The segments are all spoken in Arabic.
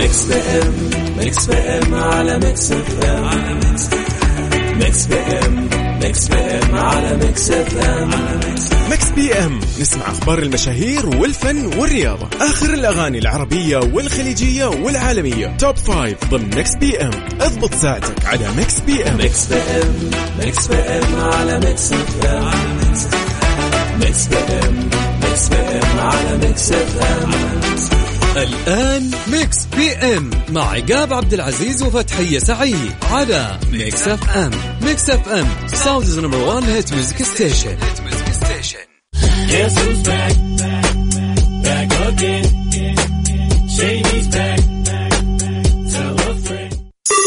ميكس بي ام، ميكس بي ام على ميكس اف ام، ميكس بي ام، ميكس بي ام على ميكس اف ام. ميكس بي ام نسمع اخبار المشاهير والفن والرياضة، اخر الاغاني العربية والخليجية والعالمية، توب 5 ضمن ميكس بي ام. اضبط ساعتك على ميكس بي ام. ميكس بي ام، ميكس بي ام على ميكس اف ام، ميكس بي ام، ميكس بي ام على ميكس اف ام. الآن ميكس بي ام مع عقاب عبد العزيز وفتحية سعيد على ميكس اف ام. ميكس اف ام ساوندز نمبر 1 هيت ميوزك ستيشن. Guess who's back, back again, Shady's back, tell a friend.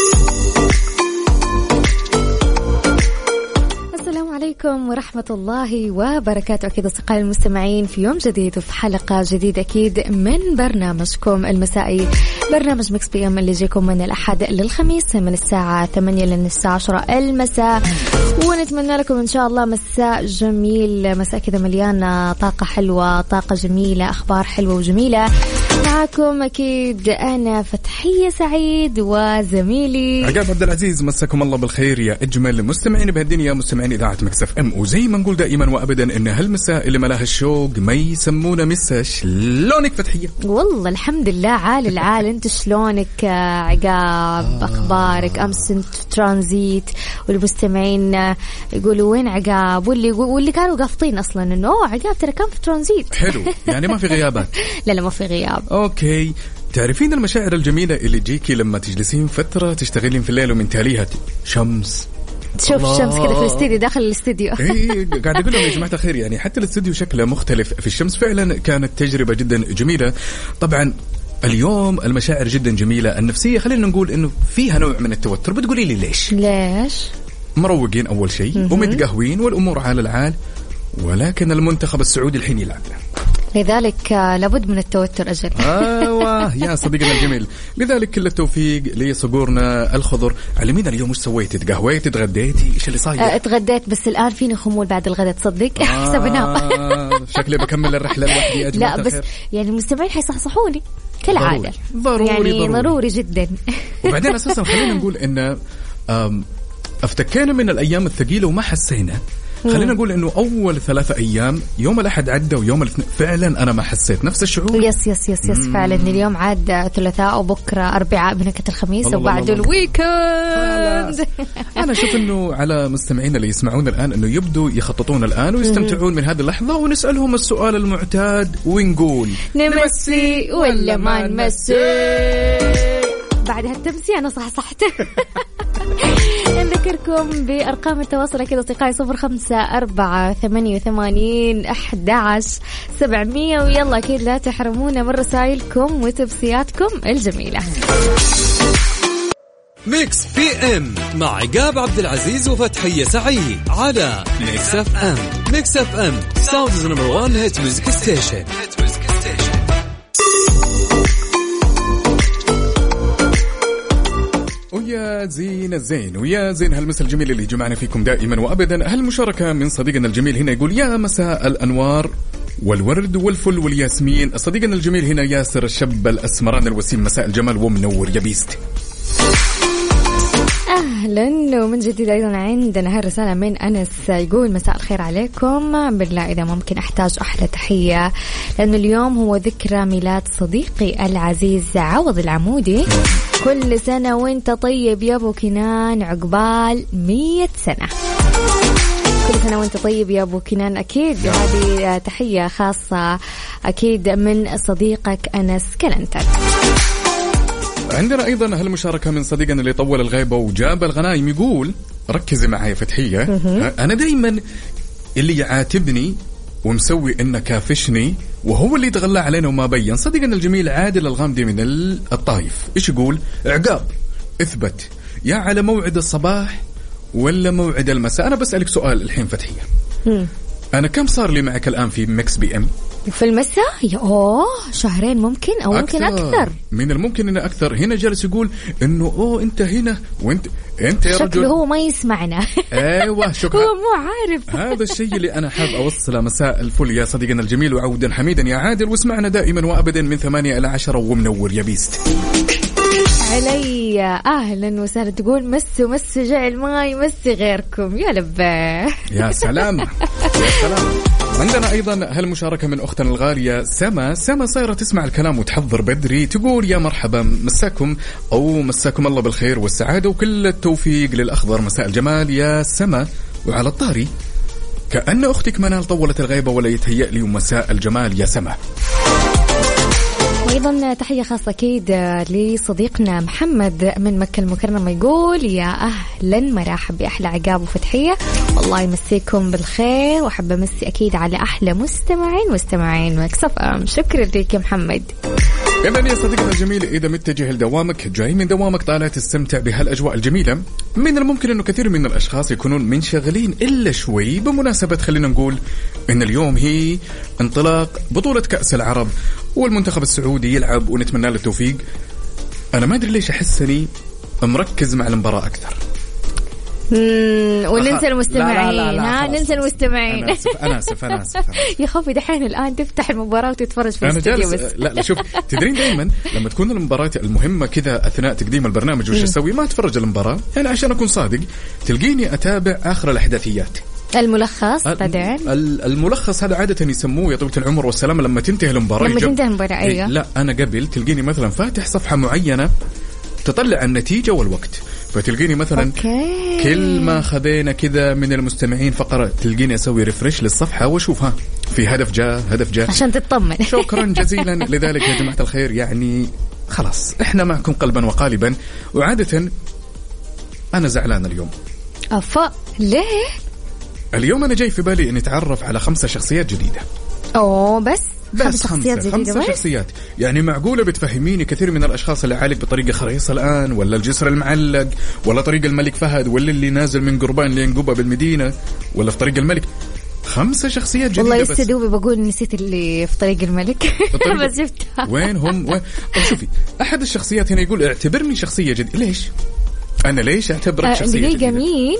السلام عليكم ورحمة الله وبركاته. أكيد أصدقائي المستمعين في يوم جديد وفي حلقة جديدة أكيد من برنامجكم المسائي، برنامج ميكس بي ام اللي يجيكم من الأحد للخميس من الساعة 8 للساعة 10 المساء. ونتمنى لكم إن شاء الله مساء جميل، مساء كذا مليانة طاقة حلوة، طاقة جميلة، أخبار حلوة وجميلة. معكم أكيد أنا فتحية سعيد وزميلي عقاب عبد العزيز. مساكم الله بالخير يا أجمل مستمعين بهالدنيا، مستمعين إذاعة ميكس اف ام. وزي ما نقول دائما وأبدا إن هالمساء اللي ملاها الشوق ما يسمونه مسا. شلونك فتحية؟ والله الحمد لله عال العال. أنت شلونك عقاب؟ أخبارك؟ أمس انت ترانزيت والمستمعين يقولوا وين عقاب، واللي كانوا قافطين أصلا إنه عقاب ترى كان في ترانزيت. حلو، يعني ما في غيابات. لا ما في غياب. أوكي، تعرفين المشاعر الجميلة اللي تجيكي لما تجلسين فترة تشتغلين في الليل ومن تاليها شمس، تشوف الشمس كده في الاستديو، داخل الاستديو. ايه قاعد اقول لهم يا جماعه الخير، يعني حتى الاستديو شكله مختلف في الشمس. فعلا كانت تجربه جدا جميله. طبعا اليوم المشاعر جدا جميله، النفسيه خلينا نقول انه فيها نوع من التوتر. بتقولي لي ليش؟ مروقين اول شيء ومتقهوين والامور على العال، ولكن المنتخب السعودي الحين يلعب، لذلك لابد من التوتر أجل. ايوه يا صديقنا الجميل. لذلك كل التوفيق لصقورنا الخضر. علمينا اليوم وش سويتي؟ تقهويتي؟ تغديتي؟ ايش اللي صاير؟ اتغديت بس الان فيني خمول بعد الغداء تصدق. حسب انام. شكلي بكمل الرحله لوحدي يا جماعه. لا بس يعني المستمعين حيصحصحوني كالعاده. ضروري جدا. وبعدين اساسا خلينا نقول ان افتكينا من الايام الثقيله وما حسينا. خلينا نقول انه اول 3 ايام، يوم الاحد عدى ويوم الاثنين فعلا انا ما حسيت نفس الشعور. يس فعلا. اليوم عاد ثلاثاء وبكره اربعاء بنكهه الخميس وبعد الويكند. انا اشوف انه على مستمعينا اللي يسمعون الان انه يبدوا يخططون الان ويستمتعون من هذه اللحظه، ونسالهم السؤال المعتاد ونقول نمسي ولا ما نمسي. بعد هالتمسي أنا صحصحت. نذكركم بأرقام التواصل كده أصدقائي 0548811700. ويلا أكيد لا تحرمونا من رسائلكم وتبسياتكم الجميلة. ميكس بي ام مع عقاب عبد العزيز وفتحية سعيد على ميكس اف ام. ميكس اف ام ساوندز نمبر 1 هيت ميوزك ستيشن. ويا زين الزين ويا زين هالمساء الجميل اللي جمعنا فيكم دائما وابدا. هالمشاركه من صديقنا الجميل هنا يقول يا مساء الانوار والورد والفل والياسمين. صديقنا الجميل هنا ياسر الشاب الاسمران الوسيم، مساء الجمال ومنور يا بيست. أهلا ومن جديد. أيضا عندنا هالرسالة من أنس يقول مساء الخير عليكم، بالله إذا ممكن أحتاج أحلى تحية لأنه اليوم هو ذكرى ميلاد صديقي العزيز عوض العمودي. كل سنة وانت طيب يا أبو كنان، عقبال 100 سنة. كل سنة وانت طيب يا أبو كنان. أكيد هذه تحية خاصة أكيد من صديقك أنس كلنتر. عندنا أيضا هالمشاركة من صديقنا اللي طول الغيبة وجاب الغنايم، يقول ركزي معي فتحية. أنا دايما اللي يعاتبني ومسوي إنه كافشني وهو اللي يتغلى علينا وما بين. صديقنا الجميل عادل الغامدي من الطايف إيش يقول؟ عقاب اثبت يا على موعد الصباح ولا موعد المساء. أنا بسألك سؤال الحين فتحية، أنا كم صار لي معك الآن في ميكس بي ام؟ في المساء يا شهرين ممكن أو ممكن أكثر. من الممكن إنه أكثر. هنا جالس يقول إنه أنت هنا وأنت يا رجل. شكله هو ما يسمعنا. أيوة شكرا. هو مو عارف. هذا الشيء اللي أنا حاب أوصله. مساء الفل يا صديقنا الجميل وعودا حميدا يا عادل، واسمعنا دائما وأبدا من 8 إلى 10 ومنور يا بيست. علي أهلا وسهلا. تقول مس جعل ما يمسي غيركم. يا لباه يا سلام يا سلام. عندنا أيضا هالمشاركة من أختنا الغالية سما صايرة تسمع الكلام وتحضر بدري. تقول يا مرحبا، مساكم الله بالخير والسعادة وكل التوفيق للأخضر. مساء الجمال يا سما. وعلى الطاري كأن أختك منال طولت الغيبة ولا يتهيأ لي. ومساء الجمال يا سما. أيضا تحية خاصة أكيد لصديقنا محمد من مكة المكرمة. يقول يا أهلا مرحب بأحلى عقاب وفتحية، والله يمسيكم بالخير، وحب أمسي أكيد على أحلى مستمعين مكس اف ام. شكرا لك يا محمد. إذن يا صديقنا الجميل، إذا متجه لدوامك، جاي من دوامك، طالع تستمتع بهالأجواء الجميلة، من الممكن أنه كثير من الأشخاص يكونون منشغلين إلا شوي بمناسبة، خلينا نقول إن اليوم هي انطلاق بطولة كأس العرب والمنتخب السعودي يلعب ونتمنى له التوفيق. أنا ما أدري ليش أحسني مركز مع المباراة أكثر. وننسى المستمعين. لا ننسى المستمعين. أنا آسف يا خوفي دحين الآن تفتح المباراة وتتفرج في الاستوديو بس. لا شوف، تدرين دايما لما تكون المباراة المهمة كذا أثناء تقديم البرنامج وش أسوي؟ ما أتفرج المباراة يعني عشان أكون صادق، تلقيني أتابع آخر الأحداثيات. الملخص بعدين الملخص هذا عادة يسموه يا طويلة العمر والسلامة لما تنتهي المباراة. أيوة. لا أنا قبل تلقيني مثلا فاتح صفحة معينة تطلع النتيجة والوقت، فتلقيني مثلا كل ما خذينا كذا من المستمعين فقرة تلقيني أسوي ريفرش للصفحة وأشوفها في هدف جاء عشان تطمن. شكرا جزيلا لذلك يا جماعة الخير. يعني خلاص احنا معكم قلبا وقالبا. وعادة أنا زعلان اليوم. ليه؟ اليوم أنا جاي في بالي أن نتعرف على 5 شخصيات جديدة. بس 5 شخصيات. يعني معقولة بتفهميني كثير من الأشخاص اللي عالق بطريقة خريصة الآن، ولا الجسر المعلق، ولا طريق الملك فهد، ولا اللي نازل من قربان لينقوبة بالمدينة، ولا في طريق الملك. 5 شخصيات جديدة. والله يستدوبي بقول نسيت اللي في طريق الملك. بس شفتها. وين طب شوفي، أحد الشخصيات هنا يقول اعتبرني شخصية جديدة. ليش أنا أعتبرك شخصية جديدة؟ مين؟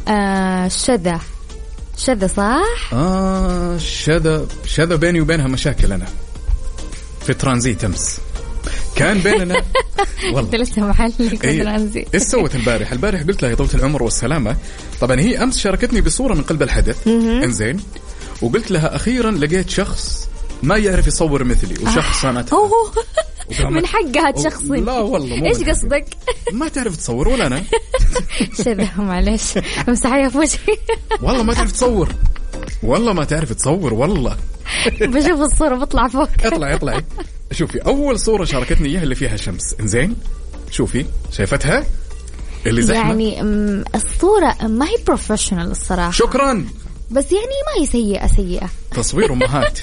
شذا صح؟ شذا بيني وبينها مشاكل. أنا في ترانزيت أمس كان بيننا والله لسه محلك ترانزيت. إيش سوت البارح قلت لها يا طولة العمر والسلامة، طبعا هي أمس شاركتني بصورة من قلب الحدث. إنزين، وقلت لها أخيرا لقيت شخص ما يعرف يصور مثلي، وشخص أنا من حقها تشخصي. لا والله مو. إيش قصدك؟ ما تعرف تصور ولا أنا؟ شذا معلش مسحية في وجهي. والله ما تعرف تصور، والله ما تعرف تصور، والله بشوف الصورة بطلع فوق. اطلعي شوفي أول صورة شاركتني إياها اللي فيها شمس. إنزين شوفي، شايفتها اللي زحمة؟ يعني الصورة ما هي بروفيشنال الصراحة. شكرا. بس يعني ما هي سيئة. تصوير أمهات.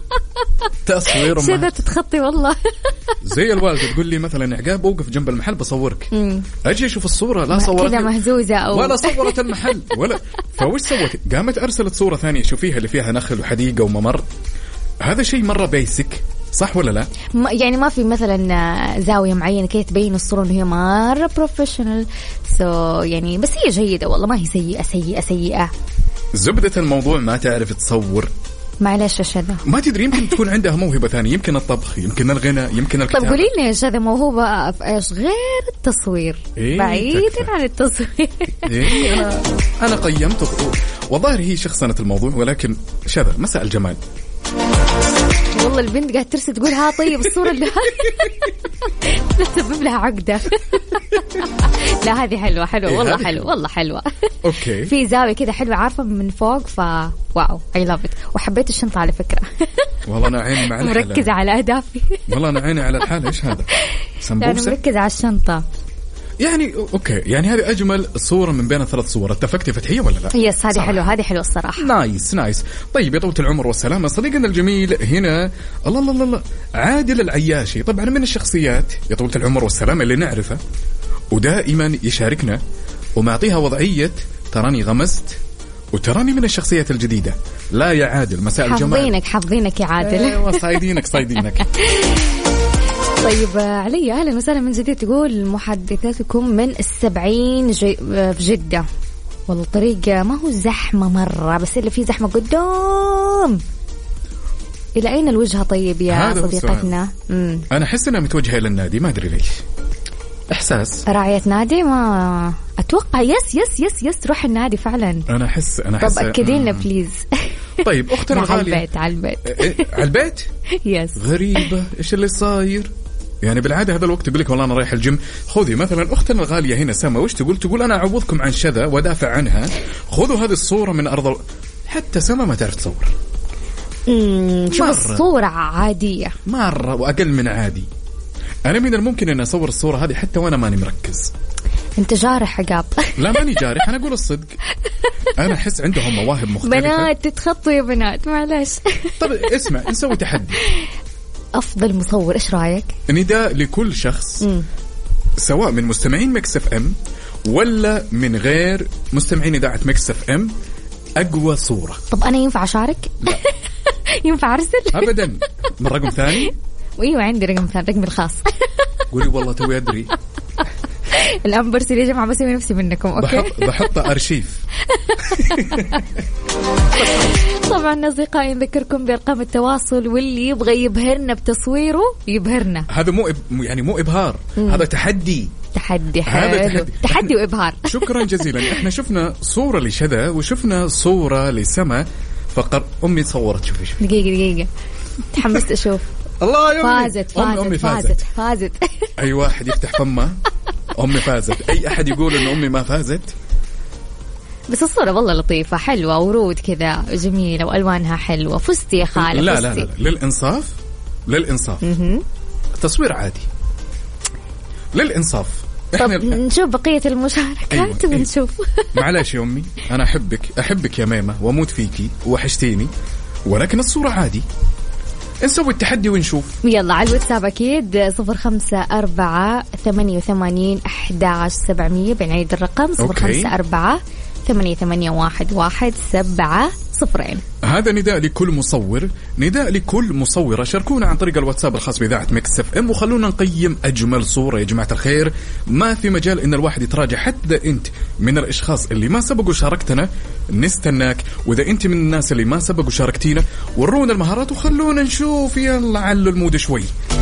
شذا تتخطي والله. زي الوالدة تقول لي مثلا عقاب اوقف جنب المحل بصورك، اجي اشوف الصورة لا صورت كذا مهزوزة ولا صورت المحل ولا. فوش سوت؟ قامت ارسلت صورة ثانية شوفيها اللي فيها نخل وحديقة وممر. هذا شيء مرة بيسك صح ولا لا؟ يعني ما في مثلا زاوية معينة كي تبين الصورة انه هي مرة بروفيشنال. يعني بس هي جيدة والله، ما هي سيئة. زبدة الموضوع ما تعرف تصور. معلش يا شذا، ما تدري يمكن تكون عندها موهبة ثانية، يمكن الطبخ، يمكن الغناء، يمكن الكتابة. طب قولي لي يا شذا موهوبة في ايش غير التصوير؟ بعيدا عن التصوير. أنا قيمت وظاهر هي شخصنة الموضوع، ولكن شذا مساء الجمال. والله البنت قاعد ترسل تقول ها طيب الصورة اللي تسبب لها عقدة. لا هذه حلوة والله حلوة. أوكي. في زاوية كده حلوة عارفة من فوق، واو I love it. وحبيت الشنطة على فكرة. والله أنا عيني مع الحالة. مركزة على أهدافي. والله أنا عيني على الحالة. إيش هذا؟ يعني مركزة على الشنطة. يعني أوكي، يعني هذه أجمل صورة من بين 3 صور. اتفقتي فتحية ولا لا؟ يس هذه حلوة، هذه حلوة الصراحة. نايس. طيب يا طولة العمر والسلامة، صديقنا الجميل هنا الله عادل العياشي، طبعا من الشخصيات يا طولة العمر والسلامة اللي نعرفها ودائما يشاركنا ومعطيها وضعية تراني غمست وتراني من الشخصيات الجديدة. لا يا عادل مساء الجمال. حافظينك يا عادل. صايدينك. طيب علي أهلا وسهلا من جديد. تقول محدثاتكم من 70 في جدة. والله الطريق ما هو زحمة مرة، بس اللي فيه زحمة قدام. إلى أين الوجهة طيب يا صديقتنا؟ أنا أحس أنها متوجهة إلى النادي، ما أدري ليش. إحساس. راعية نادي ما أتوقع. يس روح النادي فعلا. أنا أحس طب أكدينا بليز. طيب أختنا الغالية على البيت على البيت. يس. غريبة إيش اللي صاير يعني. بالعادة هذا الوقت يقول لك والله أنا رايح الجيم. خذي مثلا أختنا الغالية هنا سما وش تقول أنا أعوضكم عن شذا ودافع عنها. خذوا هذه الصورة من أرض حتى سما ما تعرف تصور. شوف الصورة عادية مرة وأقل من عادي. أنا من الممكن أن أصور الصورة هذه حتى وأنا ماني مركز. أنت جارح عقاب. لا ماني جارح، أنا أقول الصدق. أنا أحس عندهم مواهب مختلفة. بنات تتخطوا يا بنات معلش. طب اسمع نسوي تحدي. أفضل مصور إيش رأيك؟ نداء لكل شخص سواء من مستمعين ميكس اف ام ولا من غير مستمعين إذاعة ميكس اف ام أقوى صورة. طب أنا ينفع أشارك؟ لا. ينفع أرسل؟ أبدا. من رقم ثاني؟ وإيوه عندي رقم ثاني، رقم الخاص. قولي والله توي أدري. الآن برسل يا جماعة بسوي نفسي منكم. أوكي. بحط أرشيف. طبعا أصدقائي نذكركم بأرقام التواصل، واللي يبغى يبهرنا بتصويره يبهرنا. هذا مو إبهار، هذا تحدي. حلو. تحدي وإبهار. شكرا جزيلا. احنا شفنا صورة لشذا وشفنا صورة لسما فقر. أمي صورت. شوفي دقيقة تحمست أشوف. الله يا أمي فازت. أي واحد يفتح فمه أمي فازت. أي أحد يقول إن أمي ما فازت. بس الصورة والله لطيفة حلوة، ورود كذا جميلة وألوانها حلوة. فزتي يا خالة. لا للإنصاف التصوير عادي للإنصاف. طب نشوف بقية المشاركات. أيوة. ونشوف. معلش يا أمي أنا أحبك يا ميمة وأموت فيكي وحشتيني، ولكن الصورة عادي. نسوي التحدي ونشوف. يلا على الواتساب أكيد 0548811700. بنعيد الرقم 0548811700. هذا نداء لكل مصور، نداء لكل مصورة. شاركونا عن طريق الواتساب الخاص بإذاعة ميكس اف ام وخلونا نقيم أجمل صورة. يا جماعة الخير ما في مجال إن الواحد يتراجع. حتى أنت من الأشخاص اللي ما سبقوا شاركتنا نستناك، وإذا أنت من الناس اللي ما سبقوا شاركتينا ورونا المهارات وخلونا نشوف. يلا علوا المود شوي.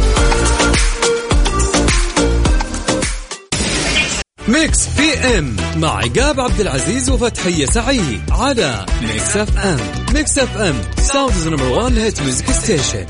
ميكس بي ام مع عقاب عبد العزيز وفتحية سعيد على ميكس اف ام. ميكس اف ام ساوندز نمبر 1 هيت ميوزك ستيشن.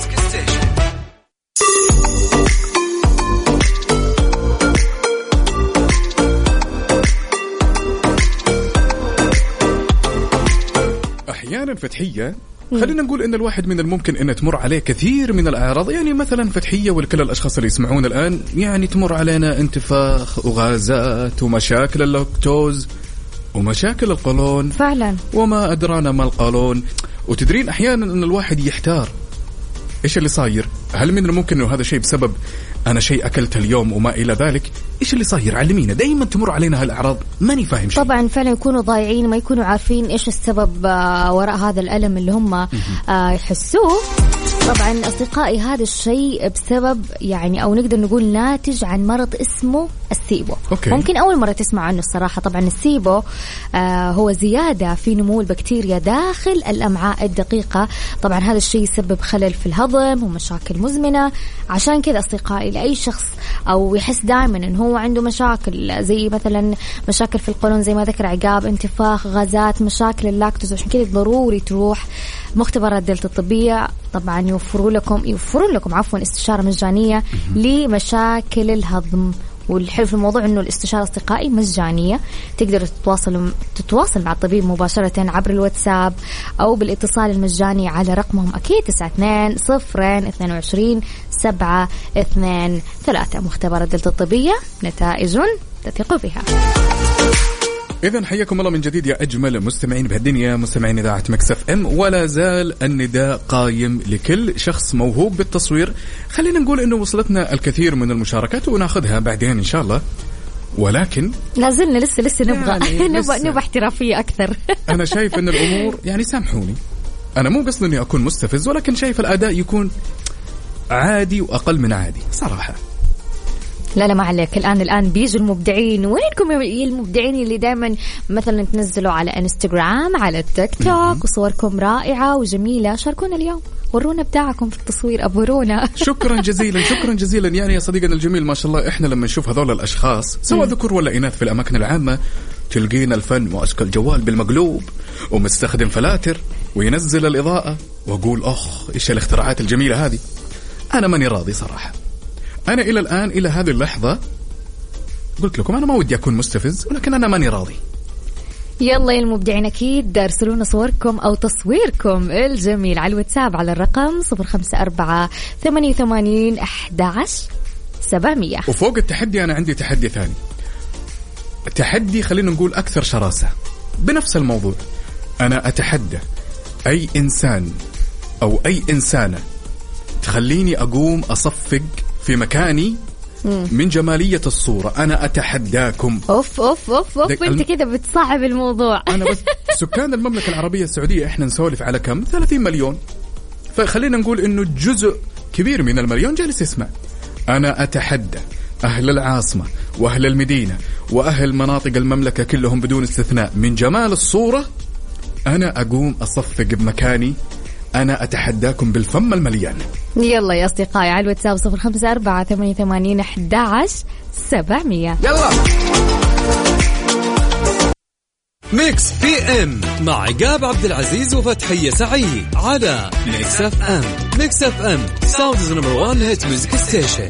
أحيانا فتحية خلينا نقول إن الواحد من الممكن إنه تمر عليه كثير من الأعراض. يعني مثلا فتحية ولكل الأشخاص اللي يسمعون الآن، يعني تمر علينا انتفاخ وغازات ومشاكل اللاكتوز ومشاكل القولون فعلا، وما أدرانا ما القولون. وتدرين أحيانا إن الواحد يحتار إيش اللي صاير. هل من الممكن إنه هذا شيء بسبب أنا شيء أكلته اليوم وما إلى ذلك؟ إيش اللي صاير؟ علمينا. دايما تمر علينا هالأعراض ماني فاهم شيء. طبعا فعلا يكونوا ضايعين، ما يكونوا عارفين إيش السبب وراء هذا الألم اللي هم يحسوه. طبعا أصدقائي هذا الشيء بسبب يعني أو نقدر نقول ناتج عن مرض اسمه السيبو. ممكن أول مرة تسمع عنه الصراحة. طبعا السيبو هو زيادة في نمو البكتيريا داخل الأمعاء الدقيقة. طبعا هذا الشيء يسبب خلل في الهضم ومشاكل مزمنة. عشان كذا أصدقائي لأي شخص أو يحس دائما إن هو عنده مشاكل زي مثلا مشاكل في القولون زي ما ذكر عقاب، انتفاخ، غازات، مشاكل اللاكتوز، عشان كذا ضروري تروح مختبرات دلتا الطبية. طبعا يوفرون لكم استشارة مجانية لمشاكل الهضم. والحلو في الموضوع إنه الاستشارة أصدقائي مجانية. تقدروا تتواصل مع الطبيب مباشرة عبر الواتساب أو بالاتصال المجاني على رقمهم أكيد 92-02-22-723. مختبرات دلتا الطبية، نتائج تثق بها. إذن حياكم الله من جديد يا أجمل مستمعين بهالدنيا، مستمعين إذاعة ميكس اف ام. ولا زال النداء قايم لكل شخص موهوب بالتصوير. خلينا نقول إنه وصلتنا الكثير من المشاركات وناخذها بعدين إن شاء الله، ولكن لازلنا لسه نبغى احترافية أكثر. أنا شايف إن الأمور يعني سامحوني، أنا مو قصدي إني أكون مستفز، ولكن شايف الأداء يكون عادي وأقل من عادي صراحة. لا ما عليك. الآن بيجوا المبدعين. وينكم يا المبدعين اللي دائما مثلا تنزلوا على انستغرام، على التيك توك، وصوركم رائعة وجميلة؟ شاركونا اليوم، ورونا ابداعكم في التصوير، أبورونا. شكرا جزيلا شكرا جزيلا. يعني يا صديقنا الجميل ما شاء الله احنا لما نشوف هذول الاشخاص سواء ذكور ولا اناث في الاماكن العامه تلقينا الفن ماسك الجوال بالمقلوب ومستخدم فلاتر وينزل الاضاءه، واقول اخ ايش الاختراعات الجميله هذه. انا ماني راضي صراحه. انا الى الان الى هذه اللحظه قلت لكم انا ما ودي اكون مستفز، ولكن انا ماني راضي. يلا يا المبدعين أكيد ارسلونا صوركم أو تصويركم الجميل على الواتساب على الرقم 0548811700. وفوق التحدي أنا عندي تحدي ثاني، تحدي خلينا نقول أكثر شراسة بنفس الموضوع. أنا أتحدى أي إنسان أو أي إنسانة تخليني أقوم أصفق في مكاني من جمالية الصورة. أنا أتحداكم. أوف أوف أوف أوف أنت كده بتصعب الموضوع. أنا بس سكان المملكة العربية السعودية إحنا نسولف على كم 30 مليون، فخلينا نقول إنه جزء كبير من المليون جالس يسمع. أنا أتحدى أهل العاصمة وأهل المدينة وأهل مناطق المملكة كلهم بدون استثناء من جمال الصورة أنا أقوم أصفق بمكاني. أنا أتحداكم بالفم المليان. يلا يا أصدقائي على الواتساب 0548811700. يلا ميكس بي ام مع عقاب عبد العزيز وفتحية سعيد على ميكس اف ام. ميكس اف ام ساوندز نمبر 1 هيت ميوزك ستيشن.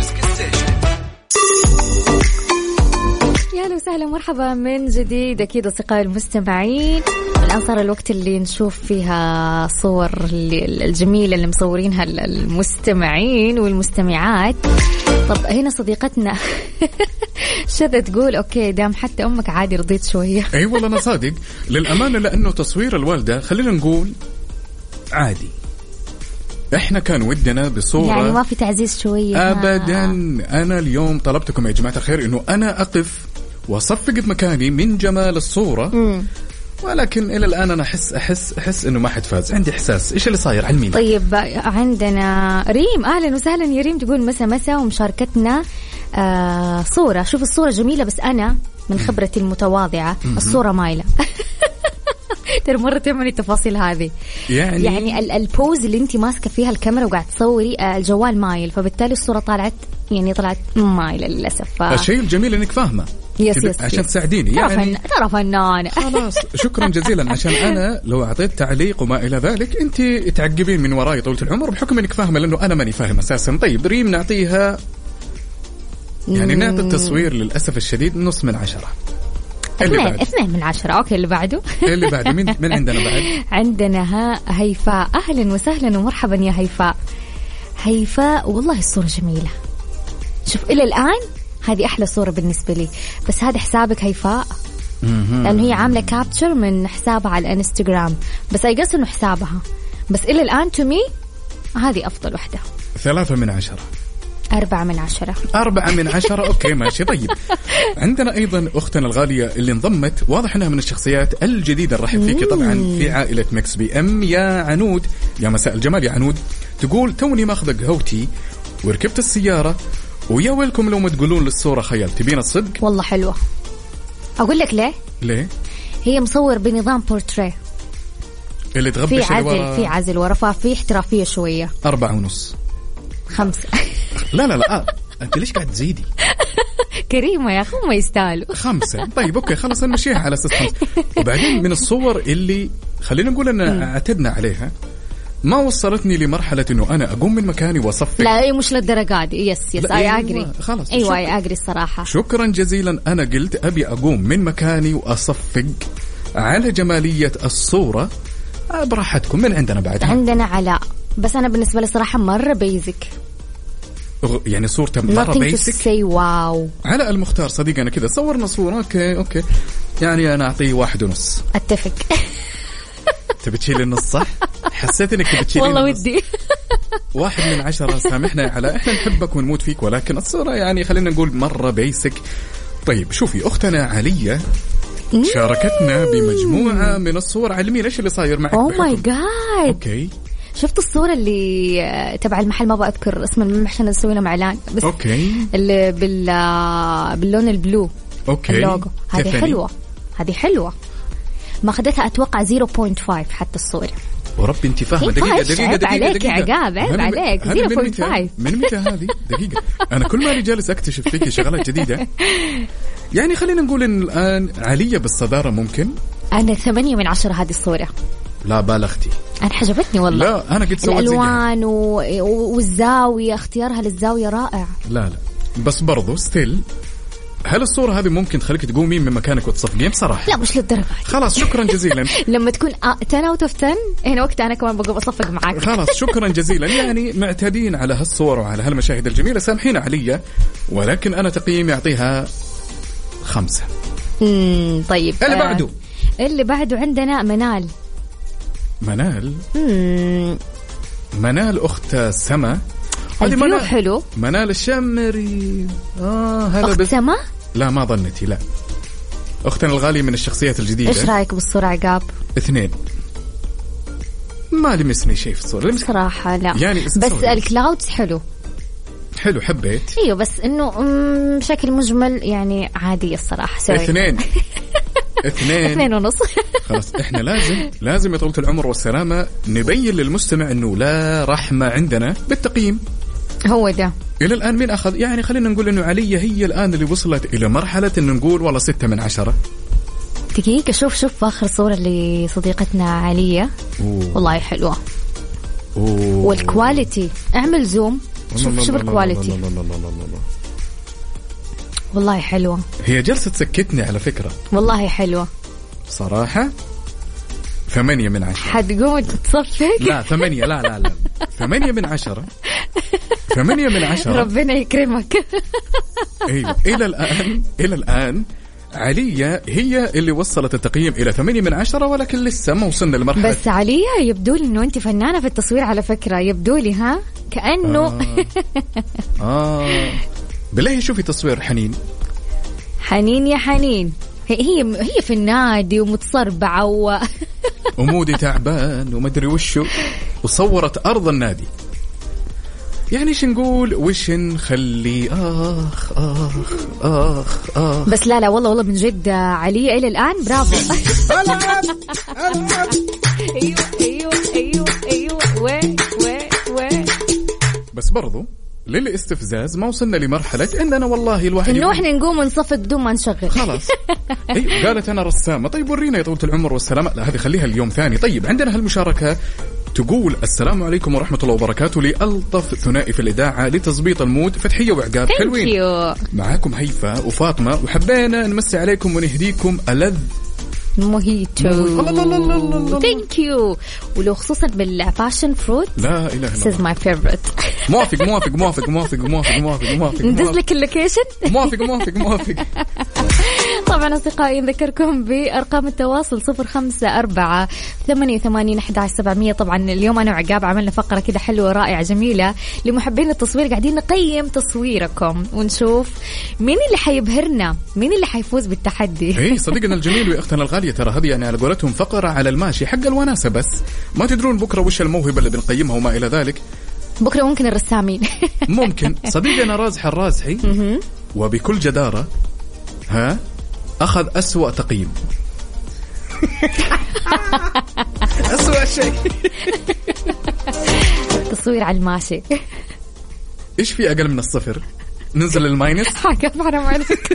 يا وسهلا مرحبا من جديد أكيد أصدقائي المستمعين. الآن صار الوقت اللي نشوف فيها صور الجميلة اللي مصورينها المستمعين والمستمعات. طب هنا صديقتنا شذا تقول أوكي دام حتى أمك عادي رضيت شوية. أي والله أنا صادق للأمانة، لأنه تصوير الوالدة خلينا نقول عادي. إحنا كان ودنا بصورة يعني ما في تعزيز شوية أبدا. أنا اليوم طلبتكم يا جماعة الخير إنه أنا أقف وأصفق بمكاني من جمال الصورة. ولكن إلى الآن أنا أحس إنه ما حد فاز. عندي إحساس إيش اللي صاير علمينا. طيب عندنا ريم، أهلا وسهلا يا ريم، تقول مسا ومشاركتنا صورة. شوف الصورة جميلة بس أنا من خبرتي المتواضعة الصورة مايلة. ترى مرة تهمني التفاصيل هذه. يعني البوز اللي انت ماسكة فيها الكاميرا وقاعد تصوري الجوال مايل، فبالتالي الصورة طلعت مايلة للأسف. الشيء الجميل إنك فاهمة يس عشان تساعديني. يعني ترى فنان. خلاص شكرا جزيلا. عشان أنا لو أعطيت تعليق وما إلى ذلك أنت تعقبين من وراي طولة العمر بحكم إنك فاهمة، لأنه أنا ماني فاهم أساسا. طيب ريم نعطيها يعني نعطي التصوير للأسف الشديد 2/10. 2/10. أوكي اللي بعده. اللي بعده من عندنا بعد؟ عندنا هيفاء. أهلا وسهلا ومرحبا يا هيفاء. والله الصورة جميلة. شوف إلى الآن هذه أحلى صورة بالنسبة لي. بس هذا حسابك هيفاء لأنه هي عاملة كابتشر من حسابها على الانستغرام، بس أيقص إنه حسابها. بس إلى الآن تومي هذه أفضل واحدة. 3/10. 4/10. 4/10. أوكي ماشي. طيب عندنا أيضا أختنا الغالية اللي انضمت، واضح أنها من الشخصيات الجديدة. نرحب فيك طبعا في عائلة ميكس بي ام. يا عنود، يا مساء الجمال يا عنود. تقول توني ماخذ قهوتي وركبت السيارة، ويا ويلكم لو ما تقولون للصورة خيال. تبين الصدق؟ والله حلوة. أقول لك ليه؟ هي مصور بنظام بورتريه اللي تغبش في عزل ورا، في احترافية شوية. 4.5 5. لا أنت ليش قاعد تزيدي؟ كريمة يا أخي ما يستاهلوا 5. طيب أوكي خلاص نمشيها على أساس 5. وبعدين من الصور اللي خلينا نقول أن اعتدنا عليها ما وصلتني لمرحلة إنه أنا أقوم من مكاني وأصفق. لا مش للدرجة دي. يس أي أجري. خلاص أيوة أي أجري الصراحة. شكرا جزيلا. أنا قلت أبي أقوم من مكاني وأصفق على جمالية الصورة. براحتكم. من عندنا بعد؟ عندنا علاء. بس أنا بالنسبة لي صراحة مرة بيزك. يعني صورته مرة بيزك. واو. علاء المختار صديقنا كذا صورنا صورة. أوكي يعني أنا أعطيه 1.5. أتفق. تبي تشيل النص صح؟ حسيت انك تبي تشيل والله ودي. 1/10. سامحنا يا علاء، احنا نحبك ونموت فيك، ولكن الصورة يعني خلينا نقول مرة بيسك. طيب شوفي أختنا علية شاركتنا بمجموعة من الصور. علمين ايش اللي صاير معك؟ اوه ماي جاد. اوكي شفت الصورة اللي تبع المحل، ما بأذكر اسم المحل عشان نسوي لهم إعلان، بس أوكي. اللي باللون البلو. أوكي. اللوجو هذه حلوة، هذه حلوة. ما أخذتها أتوقع 0.5 حتى الصورة. وربي انت فاهمه. دقيقه عليك يا عقاب، عيب عليك. 0.5 من متى هذه؟ دقيقه انا كل ما جالس اكتشف فيك شغلات جديده. يعني خلينا نقول ان الان عليا بالصداره ممكن. انا 8 من 10 هذه الصوره. لا بالغتي، انا حجبتني والله. لا انا قد سويت الالوان والزاويه، اختيارها للزاويه رائع. لا بس برضو ستيل، هل الصورة هذه ممكن تخليك تقومين من مكانك وتصفقين بصراحة؟ لا مش للدرجة. خلاص شكرا جزيلا. لما تكون 10 out of 10 هنا وقتها أنا كمان بقوم أصفق معاك. خلاص شكرا جزيلا. يعني معتادين على هالصور وعلى هالمشاهد الجميلة، سامحين عليا، ولكن أنا تقييمي أعطيها 5. طيب اللي بعده عندنا منال أخت سما. الفيو حلو. منال الشمري. هذا أخت سما؟ لا ما ظنتي، لا أختنا الغالية من الشخصيات الجديدة. إيش رأيك بالصورة عقاب؟ 2. ما لمسني شيء في الصورة صراحة، لا يعني بس الكلاودز حلو حبيت. ايوه بس انه بشكل مجمل يعني عادية الصراحة. 2 2.5. خلاص احنا لازم يا طولة العمر والسلامة نبين للمستمع انه لا رحمة عندنا بالتقييم. هو ده الى الان مين اخذ؟ يعني خلينا نقول انه عليا هي الان اللي وصلت الى مرحلة انه نقول والله 6 من 10. دقيقة، شوف آخر صورة لصديقتنا عليا. والله حلوة. والكواليتي، اعمل زوم شوف الكواليتي. والله حلوة. هي جلسة تسكتني على فكرة. والله حلوة صراحة. 8 من 10. حتقوم تتصفق؟ لا 8. لا 8 من 10. 8 من 10. ربنا يكرمك. ايوه الى الان عليا هي اللي وصلت التقييم إلى 8 من 10، ولكن لسه ما وصلنا لمرحلة. بس عليا يبدو لي إنه أنت فنانة في التصوير على فكرة، يبدو لي كأنه بالله شوفي تصوير حنين يا حنين. هي في النادي ومتصربعة ومودي تعبان ومدري وشو، وصورت أرض النادي. يعني ايش نقول وش نخلي بس لا والله من جد علي إلى الآن برافو. ايوه وين بس برضو للاستفزاز ما وصلنا لمرحلة اننا والله الواحد انه احنا نقوم ونصفق بدون ما نشغل. خلاص. ايوه قالت انا رسامة. طيب ورينا يا طولة العمر والسلامة. لا هذه خليها اليوم ثاني. طيب عندنا هالمشاركة تقول السلام عليكم ورحمة الله وبركاته، لألطف ثنائي في الإذاعة لتظبيط المود، فتحية وعقاب حلوين. معاكم هيفا وفاطمة، وحبينا نمسي عليكم ونهديكم ألذ موهيتو. الله ثانك يو. ولو خصوصا بالباشن فروت. لا إله إلا الله. This is my favorite. موافق. ندز لك اللوكيشن. موافق. طبعا أصدقائي نذكركم بأرقام التواصل 0548811700. طبعا اليوم أنا وعقاب عملنا فقرة كده حلوة رائعة جميلة لمحبين التصوير، قاعدين نقيم تصويركم ونشوف مين اللي حيبهرنا، مين اللي حيفوز بالتحدي. اي صديقنا الجميل واختنا الغالية، ترى هذه يعني على قولتهم فقرة على الماشي حق الوناسة، بس ما تدرون بكرة وش الموهبة اللي بنقيمها وما إلى ذلك. بكرة ممكن الرسامين. ممكن. صديقنا رازح الرازحي وبكل جدارة أخذ أسوأ تقييم. أسوأ شيء. تصوير على الماشي. إيش في أقل من الصفر؟ ننزل الماينس. حاجة حرام عليك.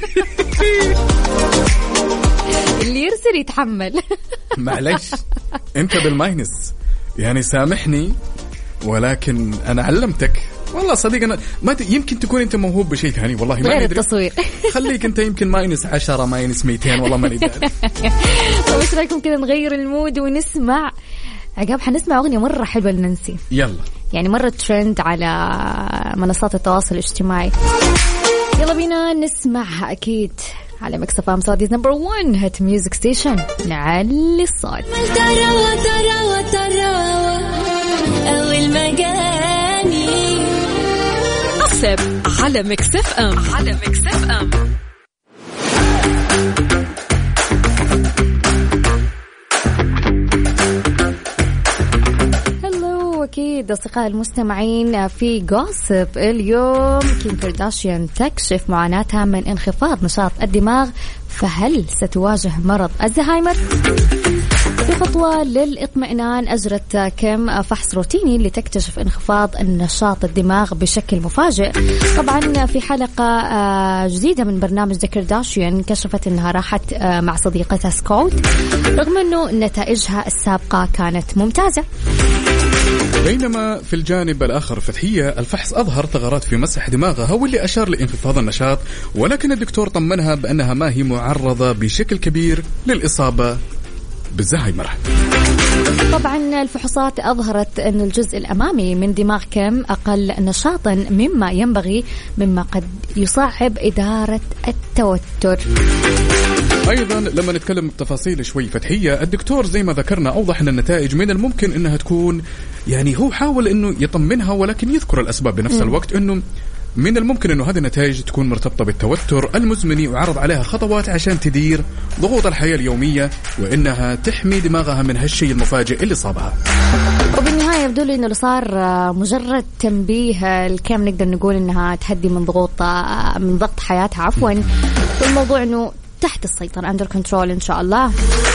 اللي يرسل يتحمل. معليش أنت بالماينس يعني سامحني، ولكن أنا علمتك والله صديقنا. ما يمكن تكون أنت موهوب بشيء ثاني، والله ما غير ندري. التصوير. خليك أنت يمكن -10 -200 والله ما ندري. طيب إيش رأيكم كذا نغير المود ونسمع عقاب؟ حنسمع أغنية مرة حلوة لنانسي. يلا. يعني مرة ترند على منصات التواصل الاجتماعي. يلا بينا نسمعها أكيد على ميكس اف ام سعوديز نمبر 1 هات ميوزك ستيشن. نعلي الصوت. أول ما جاني عصب على ميكس اف ام. أكيد أصدقائي المستمعين في جوسب اليوم. كيم كارداشيان تكشف معاناتها من انخفاض نشاط الدماغ، فهل ستواجه مرض الزهايمر؟ في خطوة للإطمئنان أجرت كيم فحص روتيني لتكتشف انخفاض النشاط الدماغ بشكل مفاجئ. طبعا في حلقة جديدة من برنامج ذا كارداشيان كشفت أنها راحت مع صديقتها سكوت رغم أنه نتائجها السابقة كانت ممتازة. بينما في الجانب الآخر فتحية الفحص أظهر ثغرات في مسح دماغها واللي أشار لانخفاض النشاط، ولكن الدكتور طمنها بأنها ما هي معرضة بشكل كبير للإصابة بالزهايمر. طبعا الفحوصات أظهرت أن الجزء الأمامي من دماغ كيم أقل نشاطا مما ينبغي، مما قد يصعب إدارة التوتر. أيضا لما نتكلم بتفاصيل شوي فتحية، الدكتور زي ما ذكرنا أوضح أن النتائج من الممكن أنها تكون، يعني هو حاول أنه يطمنها ولكن يذكر الأسباب بنفس الوقت، أنه من الممكن أنه هذه النتائج تكون مرتبطة بالتوتر المزمن وعرض عليها خطوات عشان تدير ضغوط الحياة اليومية وإنها تحمي دماغها من هالشيء المفاجئ اللي صابها. وبالنهاية يبدو لي إنه صار مجرد تنبيه الكام، نقدر نقول إنها تهدي من ضغط حياتها عفوا، والموضوع إنه تحت السيطرة under control إن شاء الله.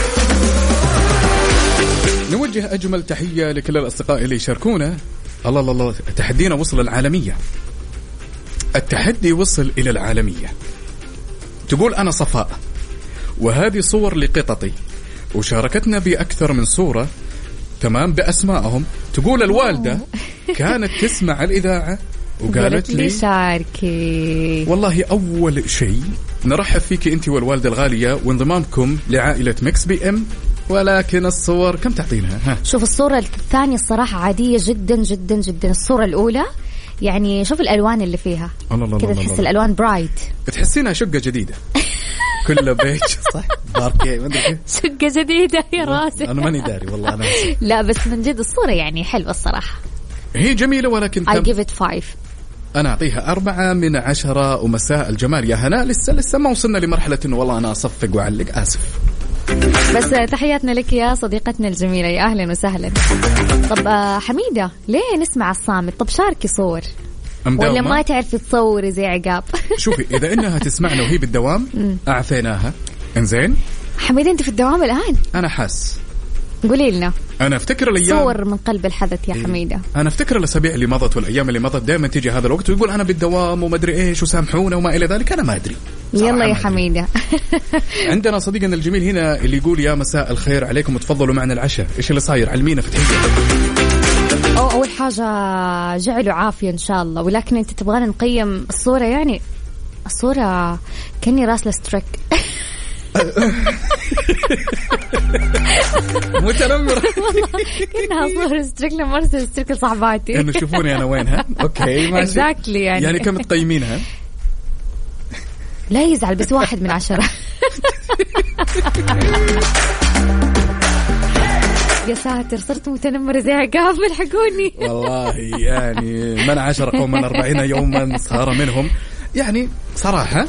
نوجه أجمل تحية لكل الأصدقاء اللي يشاركونا. الله تحدينا وصل العالمية، التحدي وصل إلى العالمية. تقول أنا صفاء وهذه صور لقططي، وشاركتنا بأكثر من صورة تمام بأسمائهم. تقول الوالدة كانت تسمع الإذاعة وقالت لي شاركي. والله أول شيء نرحب فيك أنت والوالدة الغالية وانضمامكم لعائلة ميكس بي ام، ولكن الصور كم تعطينها؟ ها شوف الصورة الثانية الصراحة عادية جدا جدا جدا. الصورة الأولى يعني شوف الألوان اللي فيها كذا، تحس الألوان برايت، تحسينها شقة جديدة كله بيج صح باركي ما ادري شقة جديدة يا راسي. انا ماني داري والله انا لا بس من جد الصورة يعني حلوة الصراحة، هي جميلة ولكن I give it 5. انا اعطيها 4 من 10. ومساء الجمال يا هناء، لسه ما وصلنا لمرحلة انه والله انا اصفق واعلق، اسف. بس تحياتنا لك يا صديقتنا الجميلة، يا أهلا وسهلا. طب حميدة ليه نسمع الصامت؟ طب شاركي صور ولا ما تعرفي تصوري زي عقاب؟ شوفي إذا إنها تسمعنا وهي بالدوام أعفيناها. إنزين حميدة أنت في الدوام الآن؟ أنا حاس، قولي لنا. أنا أفتكر الأيام، صور من قلب الحدث يا حميدة. أنا أفتكر الأسابيع اللي مضت والأيام اللي مضت دائما تيجي هذا الوقت ويقول أنا بالدوام وما أدري إيش وسامحونا وما إلى ذلك. أنا ما أدري يلا يا حميدة. عندنا صديقنا الجميل هنا اللي يقول يا مساء الخير عليكم وتفضلوا معنا العشاء. إيش اللي صاير؟ علمينا فتحية. أول حاجة جعلوا عافية إن شاء الله، ولكن أنت تبغانا نقيم الصورة؟ يعني الصورة كأني راسلة ستريك متنمرة والله كأنها صورة ستريك لما أرسل ستريك لصاحباتي إنه شوفوني أنا وينها. أوكي ماشي exactly يعني كم تقيمينها؟ لا يزعل بس 1 من 10. يا ساتر صرت متنمرة زي عقاب، الحقوني والله يعني من 10 قوما 40 يوما صار منهم. يعني صراحة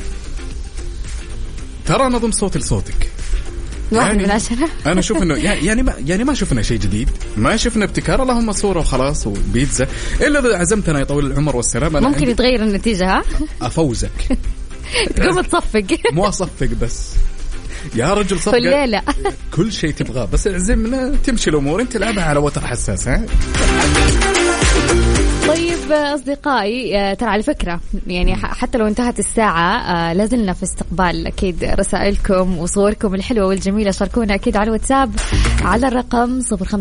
ترى نظم صوت لصوتك 1 من 10. أنا أشوف إنه يعني ما شفنا شيء جديد، ما شفنا ابتكار، اللهم صورة وخلاص وبيتزا. إلا إذا عزمتنا يا طويل العمر والسلام ممكن يتغير النتيجة. ها أفوزك تقوم تصفق مو أصفق بس يا رجل صفقة الليلة كل شيء تبغاه، بس عزمنا تمشي الأمور. أنت لعبها على وتر حساس. ها طيب أصدقائي، ترى على فكرة يعني حتى لو انتهت الساعة لازلنا في استقبال أكيد رسائلكم وصوركم الحلوة والجميلة. شاركونا أكيد على الواتساب على الرقم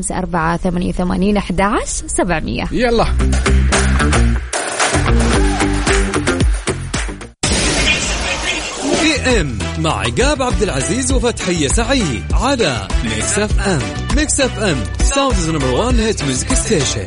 0548811700. يلا PM مع عقاب عبد العزيز وفتحية سعيد على ميكس اف ام. ميكس اف ام ساوندز نمبر 1 هيت ميوزك ستيشن.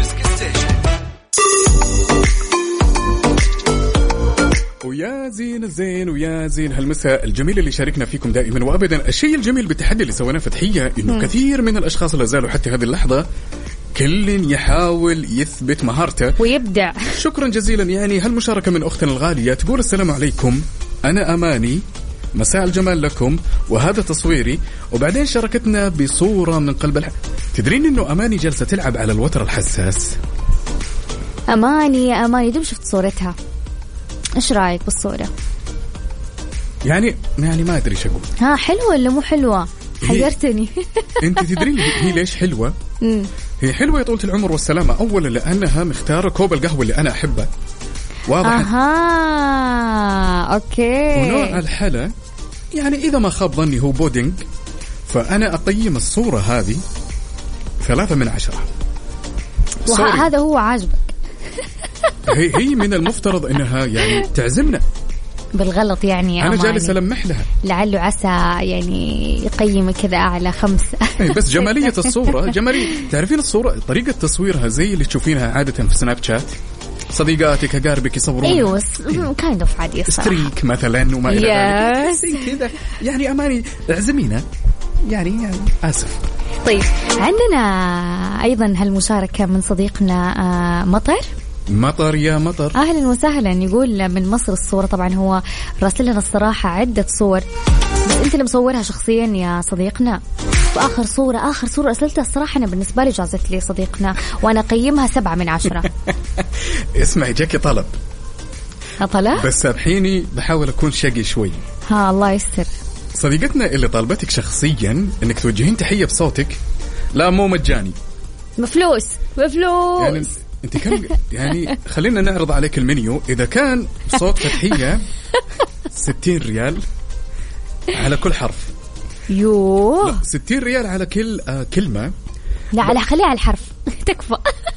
ويا زين الزين ويا زين هالمساء الجميل اللي شاركنا فيكم دائما وابدا. الشيء الجميل بالتحدي اللي سويناه فتحية انه كثير من الاشخاص اللي زالوا حتى هذه اللحظة كل يحاول يثبت مهارته ويبدع. شكرا جزيلا. يعني هالمشاركة من اختنا الغالية تقول السلام عليكم، انا اماني مساء الجمال لكم وهذا تصويري. وبعدين شاركتنا بصورة من قلب تدرين إنه أماني جالسة تلعب على الوتر الحساس؟ أماني يا أماني دوم شفت صورتها، إيش رأيك بالصورة؟ يعني ما أدري شو أقول. ها حلوة ولا مو حلوة؟ حيرتني. أنت تدرين هي ليش حلوة؟ هي حلوة يا طولة العمر والسلامة. أولا لأنها مختارة كوب القهوة اللي أنا أحبه، واضح. أوكي. ونوع الحلا يعني إذا ما خاب ظني هو بودينج، فأنا أقيم الصورة هذه 3 من 10. وهذا هو عاجبك؟ هي من المفترض إنها يعني تعزمنا بالغلط يعني. أنا جالس ألمح لها لعله عسى يعني يقيم كذا أعلى 5. بس جمالية الصورة جمالية. تعرفين الصورة طريقة تصويرها زي اللي تشوفينها عادة في سناب شات، صديقاتك أقاربك يصورون. أيوة كايند اوف عادي ستريك مثلا وما إلى ذلك كذا. يعني أماني اعزمينا يعني آسف. طيب عندنا أيضا هالمشاركة من صديقنا مطر يا مطر، أهلا وسهلا. يقول من مصر الصورة، طبعا هو راسل لنا الصراحة عدة صور، بس أنت اللي مصورها شخصيا يا صديقنا. وآخر صورة أرسلتها الصراحة أنا بالنسبة لي جازت لي صديقنا، وأنا قيمها 7 من 10. اسمعي جاكي طلب بس سامحيني بحاول أكون شقي شوي. ها الله يستر. صديقتنا اللي طالبتك شخصيا إنك توجهين تحية بصوتك، لا مو مجاني، مفلوس يعني انت كم يعني خلينا نعرض عليك المنيو. اذا كان صوت فتحية 60 ريال على كل حرف. يوه 60 ريال على كل كلمة. لا على خليها على الحرف تكفى.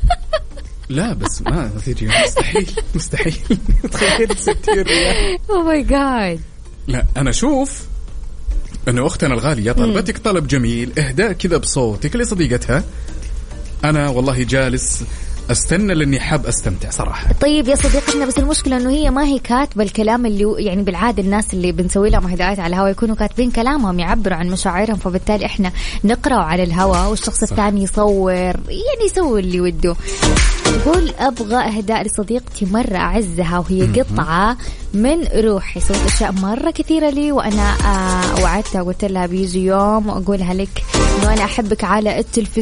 لا بس ما تيجي، مستحيل تخيل 60 ريال. اوه ماي جاد. لا انا اشوف انه اختنا الغالية طلبتك طلب جميل، اهداء كذا بصوتك لصديقتها. انا والله جالس استنى لاني حاب استمتع صراحه. طيب يا صديقتنا، بس المشكله انه هي ما هي كاتبه الكلام اللي يعني بالعاده الناس اللي بنسوي لهم هدايات على الهواء يكونوا كاتبين كلامهم يعبروا عن مشاعرهم، فبالتالي احنا نقرأ على الهواء والشخص الثاني يصور يعني يسوي اللي وده. يقول ابغى اهداء لصديقتي مره اعزها وهي قطعه من روحي، سوت اشياء مره كثيره لي، وانا وعدتها قلت لها بيجي يوم واقولها لك انه انا احبك على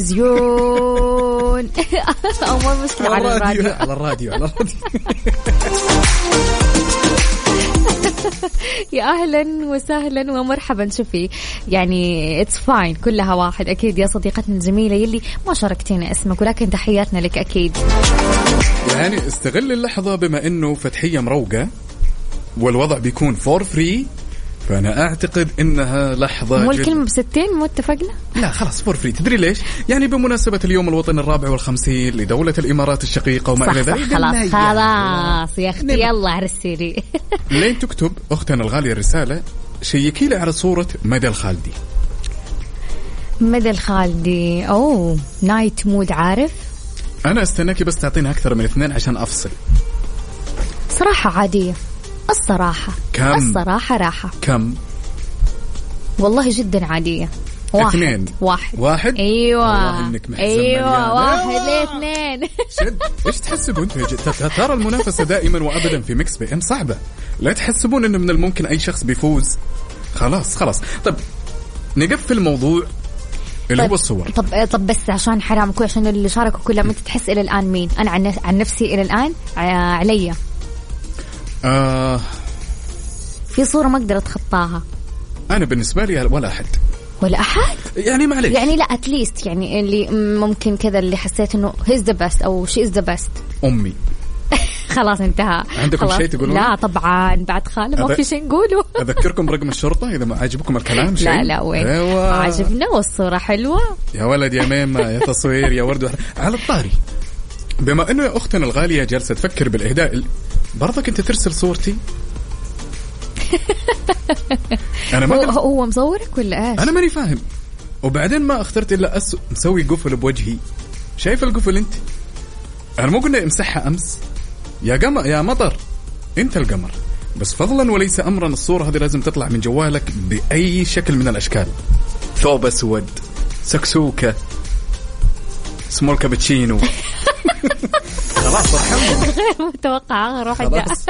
التلفزيون. او ما مشكله على الراديو. يا أهلا وسهلا ومرحبا. شوفي يعني it's fine، كلها واحد أكيد يا صديقتنا الجميلة يلي ما شاركتينا اسمك، ولكن تحياتنا لك أكيد. يعني استغل اللحظة بما أنه فتحية مروقة والوضع بيكون for free، فأنا أعتقد إنها لحظة مو الكلمة ب60 مو اتفقنا؟ لا خلاص فور فري. تدري ليش؟ يعني بمناسبة اليوم الوطني 54 لدولة الإمارات الشقيقة وما إلى ذلك. خلاص يا أختي يلا رسلي. لين تكتب أختنا الغالية الرسالة شيكي لي على صورة مدى الخالدي. مدى الخالدي أوه نايت مود. عارف أنا استناكي بس تعطينا أكثر من 2 عشان أفصل. صراحة عادية الصراحة. كم؟ الصراحة راحة. كم؟ والله جدا عادية. 2 1 أيوة إنك أيوة 1 2 شد. إيش تحسبون ترى المنافسة دائما وأبدا في ميكس بي ام صعبة، لا تحسبون إنه من الممكن أي شخص بيفوز. خلاص طيب نقفل الموضوع اللي هو الصور. طب بس عشان حرام كل عشان اللي شاركوا كلهم أنت تحس إلى الآن مين؟ أنا عن نفسي إلى الآن عليا في صورة ما أقدر أتخطاها. أنا بالنسبة لي ولا أحد يعني معليش يعني لا أتليست يعني اللي ممكن كذا اللي حسيت إنه he's the best أو she is the best. أمي. خلاص انتهى. عندكم شيء تقولون؟ لا طبعا بعد خالة ما في شيء نقوله. أذكركم رقم الشرطة إذا ما عجبكم الكلام شيء. لا وين عجبنا والصورة حلوة يا ولد يا ميمة يا تصوير يا ورد. على الطاري بما أنه أختنا الغالية جالسة تفكر بالإهداء برضك أنت ترسل صورتي. أنا ما هو مصورك ولا إيش؟ أنا ماني فاهم. وبعدين ما اخترت إلا مسوي قفل بوجهي. شايف القفل أنت؟ أنا مو قلنا امسحها أمس يا قمر يا مطر. أنت القمر بس فضلا وليس أمرا. الصورة هذه لازم تطلع من جوالك بأي شكل من الأشكال. ثوب أسود، سكسوكة، سمول كابتشينو. خلاص ارحمني. غير متوقع روح خلاص.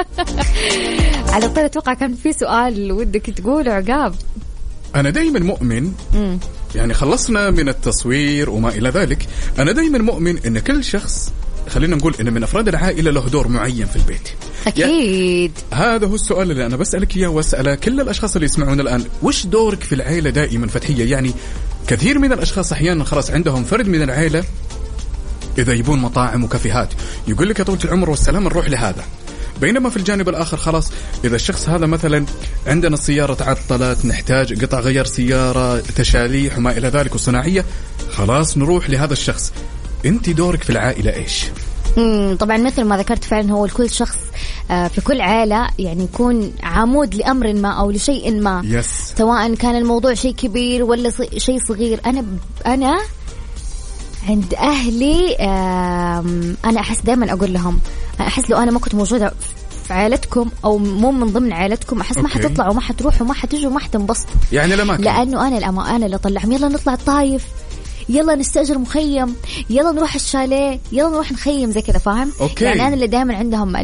على طول اتوقع كان في سؤال ودك تقوله عقاب. انا دايما مؤمن يعني خلصنا من التصوير وما الى ذلك، انا دايما مؤمن ان كل شخص خلينا نقول ان من افراد العائله له دور معين في البيت. اكيد هذا هو السؤال اللي انا بسالك اياه واساله كل الاشخاص اللي يسمعون الان، وش دورك في العائله دائما فتحيه؟ يعني كثير من الاشخاص احيانا خلاص عندهم فرد من العائله اذا يبون مطاعم وكافيهات يقول لك يا طول العمر والسلام نروح لهذا، بينما في الجانب الآخر خلاص إذا الشخص هذا مثلا عندنا السيارة تعطلت نحتاج قطع غير سيارة تشاليح وما إلى ذلك وصناعية خلاص نروح لهذا الشخص. أنت دورك في العائلة إيش؟ طبعا مثل ما ذكرت فعلا هو لكل شخص في كل عائلة يعني يكون عمود لأمر ما أو لشيء ما سواء كان الموضوع شيء كبير ولا شيء صغير. أنا عند أهلي أنا أحس دائما أقول لهم أحس لو أنا ما كنت موجودة في عائلتكم أو مو من ضمن عائلتكم أحس ما حتطلعوا وما حتروحوا وما حتجوا وما حتنبسطوا. يعني لأنه أنا اللي أطلعهم يلا نطلع الطايف يلا نستأجر مخيم يلا نروح الشاليه يلا نروح نخيم زي كذا فاهم. يعني أنا اللي دائما عندهم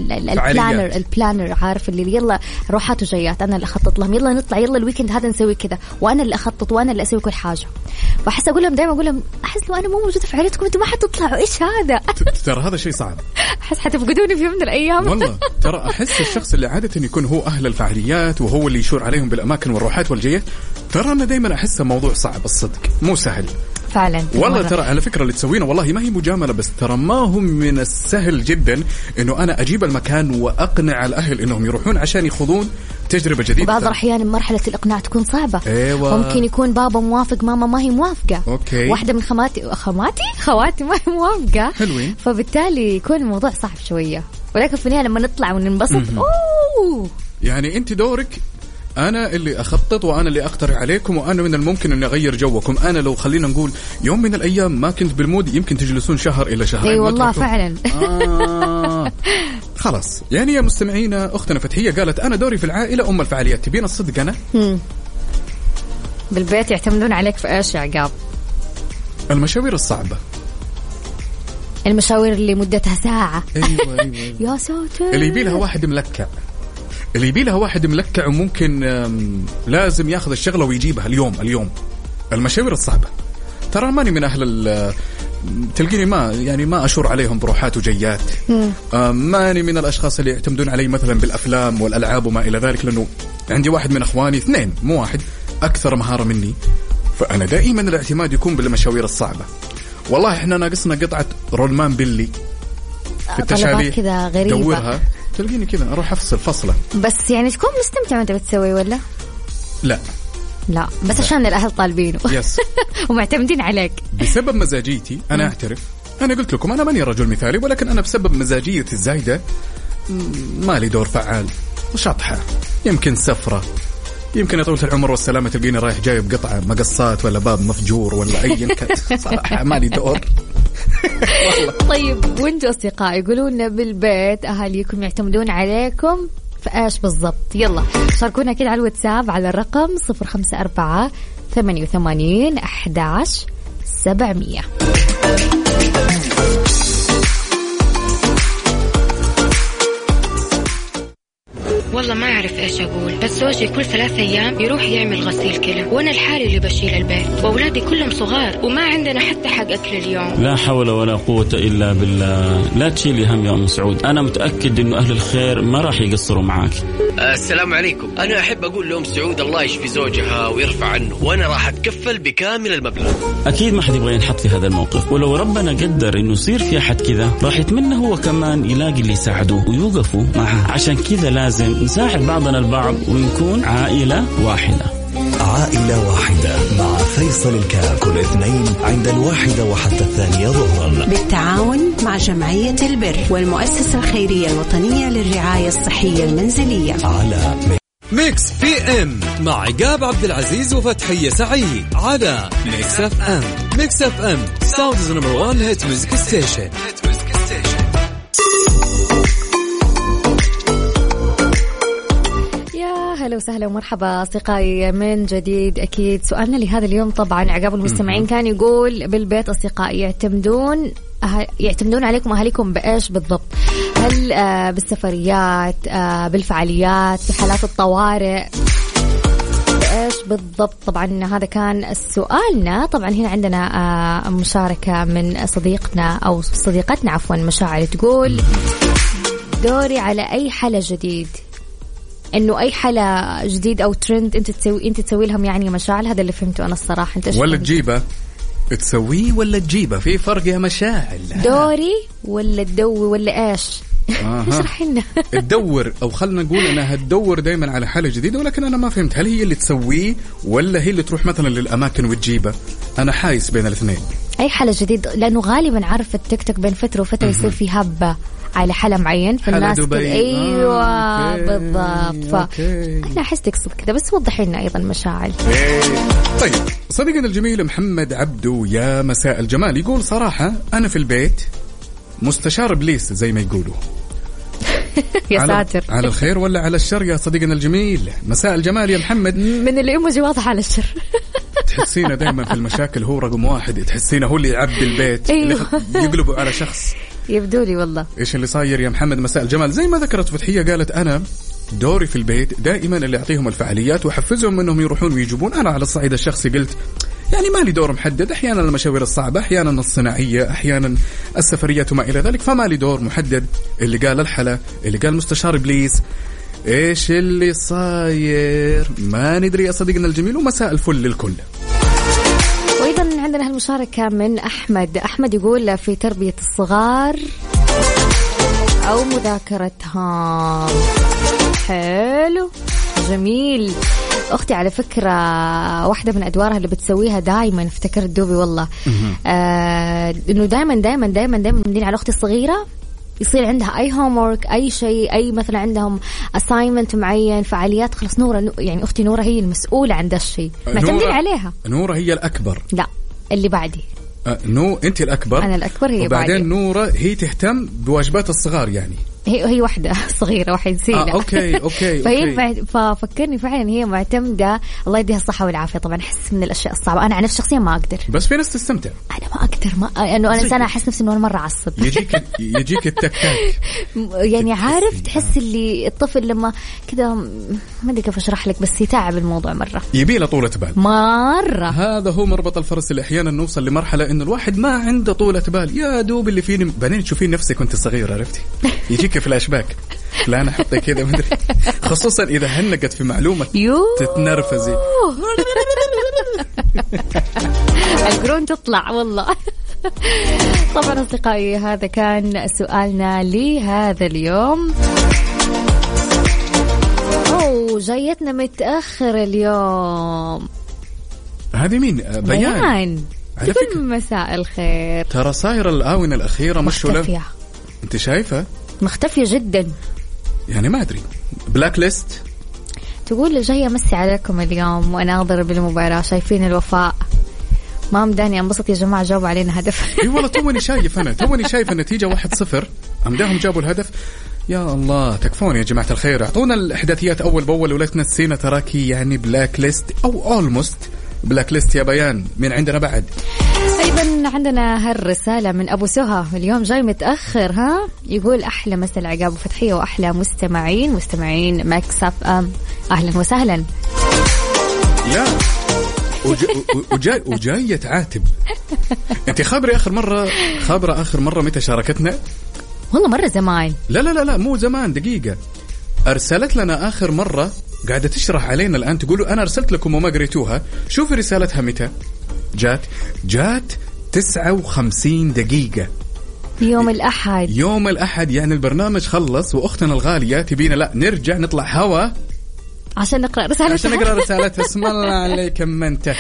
البلانر عارف اللي يلا روحات وجيات أنا اللي أخطط لهم يلا نطلع يلا الويكند هذا نسوي كذا وأنا اللي أخطط وأنا اللي أسوي كل حاجة. فأحس أقول لهم دائما أقول لهم أحس لو أنا مو موجودة في عائلتكم أنتم ما حتطلعوا إيش هذا. ترى هذا شيء صعب. أحس حتفقدوني في يوم من الأيام. والله ترى أحس الشخص اللي عادة يكون هو أهل الفعاليات وهو اللي يشور عليهم بالأماكن والروحات والجيات ترى أنا دائما أحسه موضوع صعب الصدق مو سهل فعلا. والله ترى على فكرة اللي تسوينه والله ما هي مجاملة بس ترى ما هم من السهل جدا إنه أنا أجيب المكان وأقنع الأهل إنهم يروحون عشان يخوضون تجربة جديدة. بعض الأحيان مرحلة الإقناع تكون صعبة. أيوة. ممكن يكون بابا موافق ماما ما هي موافقة. أوكي. واحدة من خواتي ما هي موافقة. حلوين. فبالتالي يكون الموضوع صعب شوية ولكن في النهاية لما نطلع وننبسط يعني أنت دورك أنا اللي أخطط وأنا اللي أقترح عليكم وأنا من الممكن أن أغير جوكم. أنا لو خلينا نقول يوم من الأيام ما كنت بالمود يمكن تجلسون شهر إلى شهرين. أي والله فعلا. خلاص يعني يا مستمعينا أختنا فتحية قالت أنا دوري في العائلة أم الفعاليات. تبين الصدق أنا بالبيت يعتمدون عليك في إيش يا عقاب؟ المشاوير الصعبة المشاوير اللي مدتها ساعة. أيوة. يا ساتر اللي يبي لها واحد ملكع وممكن لازم ياخذ الشغلة ويجيبها اليوم. المشاوير الصعبة ترى ماني من أهل تلقيني ما أشور عليهم بروحات وجيات. ماني من الأشخاص اللي يعتمدون علي مثلا بالأفلام والألعاب وما إلى ذلك لأنه عندي واحد من أخواني 2 مو واحد أكثر مهارة مني فأنا دائما الاعتماد يكون بالمشاوير الصعبة. والله إحنا ناقصنا قطعة رولمان بيلي في التشالي كذا غريبة دورها تلقيني كذا أروح أفصل فصلة بس يعني تكون مستمتع وأنت بتسوي ولا لا بس عشان الأهل طالبينه ومعتمدين عليك بسبب مزاجيتي أنا أعترف. أنا قلت لكم أنا ماني رجل مثالي ولكن أنا بسبب مزاجيتي الزايدة ما لي دور فعال وشطحة يمكن سفرة يمكن يا طولة العمر والسلامة تلقيني رايح جايب قطعة مقصات ولا باب مفجور ولا أي كت صراحة ما لي دور. طيب وانتوا أصدقاء يقولون بالبيت أهاليكم يعتمدون عليكم فايش بالضبط؟ يلا شاركونا كده على الواتساب على الرقم 054 88 11 700. والله ما أعرف إيش أقول بس زوجي كل 3 أيام يروح يعمل غسيل كلى وأنا الحالي اللي بشيل البيت وأولادي كلهم صغار وما عندنا حتى حق أكل اليوم. لا حول ولا قوة إلا بالله. لا تشيلي هم يا أم سعود أنا متأكد إنه أهل الخير ما راح يقصروا معاك. السلام عليكم. أنا أحب أقول لأم سعود الله يشفي زوجها ويرفع عنه وأنا راح أتكفل بكامل المبلغ. أكيد ما حد يبغى ينحط في هذا الموقف ولو ربنا قدر إنه يصير في أحد كذا راح يتمنى هو كمان يلاقي اللي يساعده ويوقفوا معه. عشان كذا لازم نساعد بعضنا البعض ونكون عائلة واحدة. عائلة واحدة مع فيصل الكاف كل اثنين عند 1 وحتى 2 ظهرا بالتعاون مع جمعية البر والمؤسسة الخيرية الوطنية للرعاية الصحية المنزلية على ميكس بي ام مع عقاب عبد العزيز وفتحية سعيد على ميكس اف ام. ميكس اف ام ساوندز نمبر 1 هيت ميوزك ستيشن. هلا وسهلا ومرحبا أصدقائي من جديد. أكيد سؤالنا لهذا اليوم طبعا عقاب المستمعين كان يقول بالبيت أصدقائي يعتمدون عليكم أهاليكم بإيش بالضبط؟ هل بالسفريات، بالفعاليات، في حالات الطوارئ، إيش بالضبط؟ طبعا هذا كان سؤالنا. طبعا هنا عندنا مشاركة من صديقنا أو صديقتنا عفوا مشاعر تقول دوري على أي حالة جديد، إنه أي حالة جديد أو ترند أنت تسوي لهم يعني مشاعر. هذا اللي فهمته أنا الصراحة. أنت ولا تجيبه تسويه ولا تجيبه، في فرق يا مشاعر. دوري ولا تدوي ولا إيش؟ اشرح لنا. تدور أو خلنا نقول أنها تدور دايما على حالة جديدة، ولكن أنا ما فهمت هل هي اللي تسويه ولا هي اللي تروح مثلا للأماكن وتجيبه. أنا حايس بين الاثنين. أي حالة جديد، لأنه غالبا عارف التيك توك بين فترة وفترة يصير في هبة على حالة معين في الناس. أيوة بالضبط. أنا أحس تقصد كذا، بس وضحي لنا أيضا مشاعر. طيب صديقنا الجميل محمد عبدو يا مساء الجمال يقول صراحة أنا في البيت مستشار إبليس زي ما يقولوا. يا ساتر. على الخير ولا على الشر يا صديقنا الجميل؟ مساء الجمال يا محمد. من الإيموجي واضح على الشر. تحسينه دائما في المشاكل هو رقم واحد، تحسينه هو اللي يعبي البيت. أيوه. اللي يقلبه على شخص. يبدو لي والله. إيش اللي صاير يا محمد؟ مساء الجمال. زي ما ذكرت فتحية قالت أنا دوري في البيت دائما اللي أعطيهم الفعاليات وحفزهم أنهم يروحون ويجيبون. أنا على الصعيد الشخصي قلت يعني ما لي دور محدد، أحيانا المشاوير الصعبة، أحيانا الصناعية، أحيانا السفريات وما إلى ذلك، فما لي دور محدد. اللي قال الحلا، اللي قال مستشار إبليس، إيش اللي صاير ما ندري يا صديقنا الجميل. ومساء الفل للكل. وأيضا عندنا هالمشاركة من أحمد يقول في تربية الصغار أو مذاكرتها. حلو جميل. أختي على فكرة واحدة من أدوارها اللي بتسويها دايما، افتكرت دوبي والله، إنه دايما مدين على أختي الصغيرة يصير عندها أي هومورك، أي شيء، أي مثلا عندهم assignment معين، فعاليات، خلاص نورة يعني أختي نورة هي المسؤولة عن ده الشيء، معتمدين عليها. نورة هي الأكبر؟ لا اللي بعدي. أنت الأكبر؟ أنا الأكبر، هي وبعدين بعدي. نورة هي تهتم بواجبات الصغار يعني. هي واحدة صغيرة واحد سيدة. أوكي. فهي ففكرني فعلا هي معتمدة، الله يديها الصحة والعافية. طبعا أحس من الأشياء الصعبة، أنا عن نفسي شخصيا ما أقدر، بس في ناس تستمتع. أنا ما أقدر، إنه أنا إنسانة أحس نفسي إنه أنا مرة أعصب. يجيك التكتاك يعني عارف تحس اللي الطفل لما كذا ما أدري كيف أشرح لك، بس يتعب الموضوع مرة، يبي له طولة بال مرة. هذا هو مربط الفرس اللي أحيانا نوصل لمرحلة إنه الواحد ما عنده طولة بال، يا دوب اللي فيني بعدين تشوفين نفسك وأنت صغير، عرفتي يجيك فلاش باك. لا أنا حطي كذا مدري، خصوصا إذا هنقت في معلومة تتنرفزي. القرون تطلع والله. طبعا أصدقائي هذا كان سؤالنا لهذا اليوم. جايتنا متأخر اليوم. هذه مين؟ بيان. تقول مساء الخير. ترى صاير الآونة الأخيرة مختفية. أنت شايفة؟ مختفية جدا يعني ما أدري. بلاك ليست تقول جاية مسي عليكم اليوم وأناظر بالمباراة، شايفين الوفاء، ما مداني أنبسط يا جماعة، جاوبوا علينا هدف. اي والله توني شايف النتيجة 1-0 أمداهم جابوا الهدف. يا الله تكفون يا جماعة الخير، اعطونا الإحداثيات أول بأول ولا تنسينا تراكي يعني بلاك ليست أو أولموست بلاك ليست يا بيان. من عندنا بعد أيضا عندنا هالرسالة من أبو سهى، اليوم جاي متأخر ها، يقول أحلى مساء عقاب وفتحية وأحلى مستمعين ماكس اف ام، أهلا وسهلا. يا وجاية عاتب. أنت خابرة آخر مرة متى شاركتنا؟ والله مرة زمان. لا مو زمان، دقيقة. أرسلت لنا آخر مرة قاعدة تشرح علينا الآن، تقولوا أنا أرسلت لكم وما قريتوها. شوفي رسالتها متى جات 59 دقيقة يوم الأحد. يعني البرنامج خلص وأختنا الغالية تبينا لا نرجع نطلع هوا عشان نقرأ رسالتها. اسم الله عليك ما انت.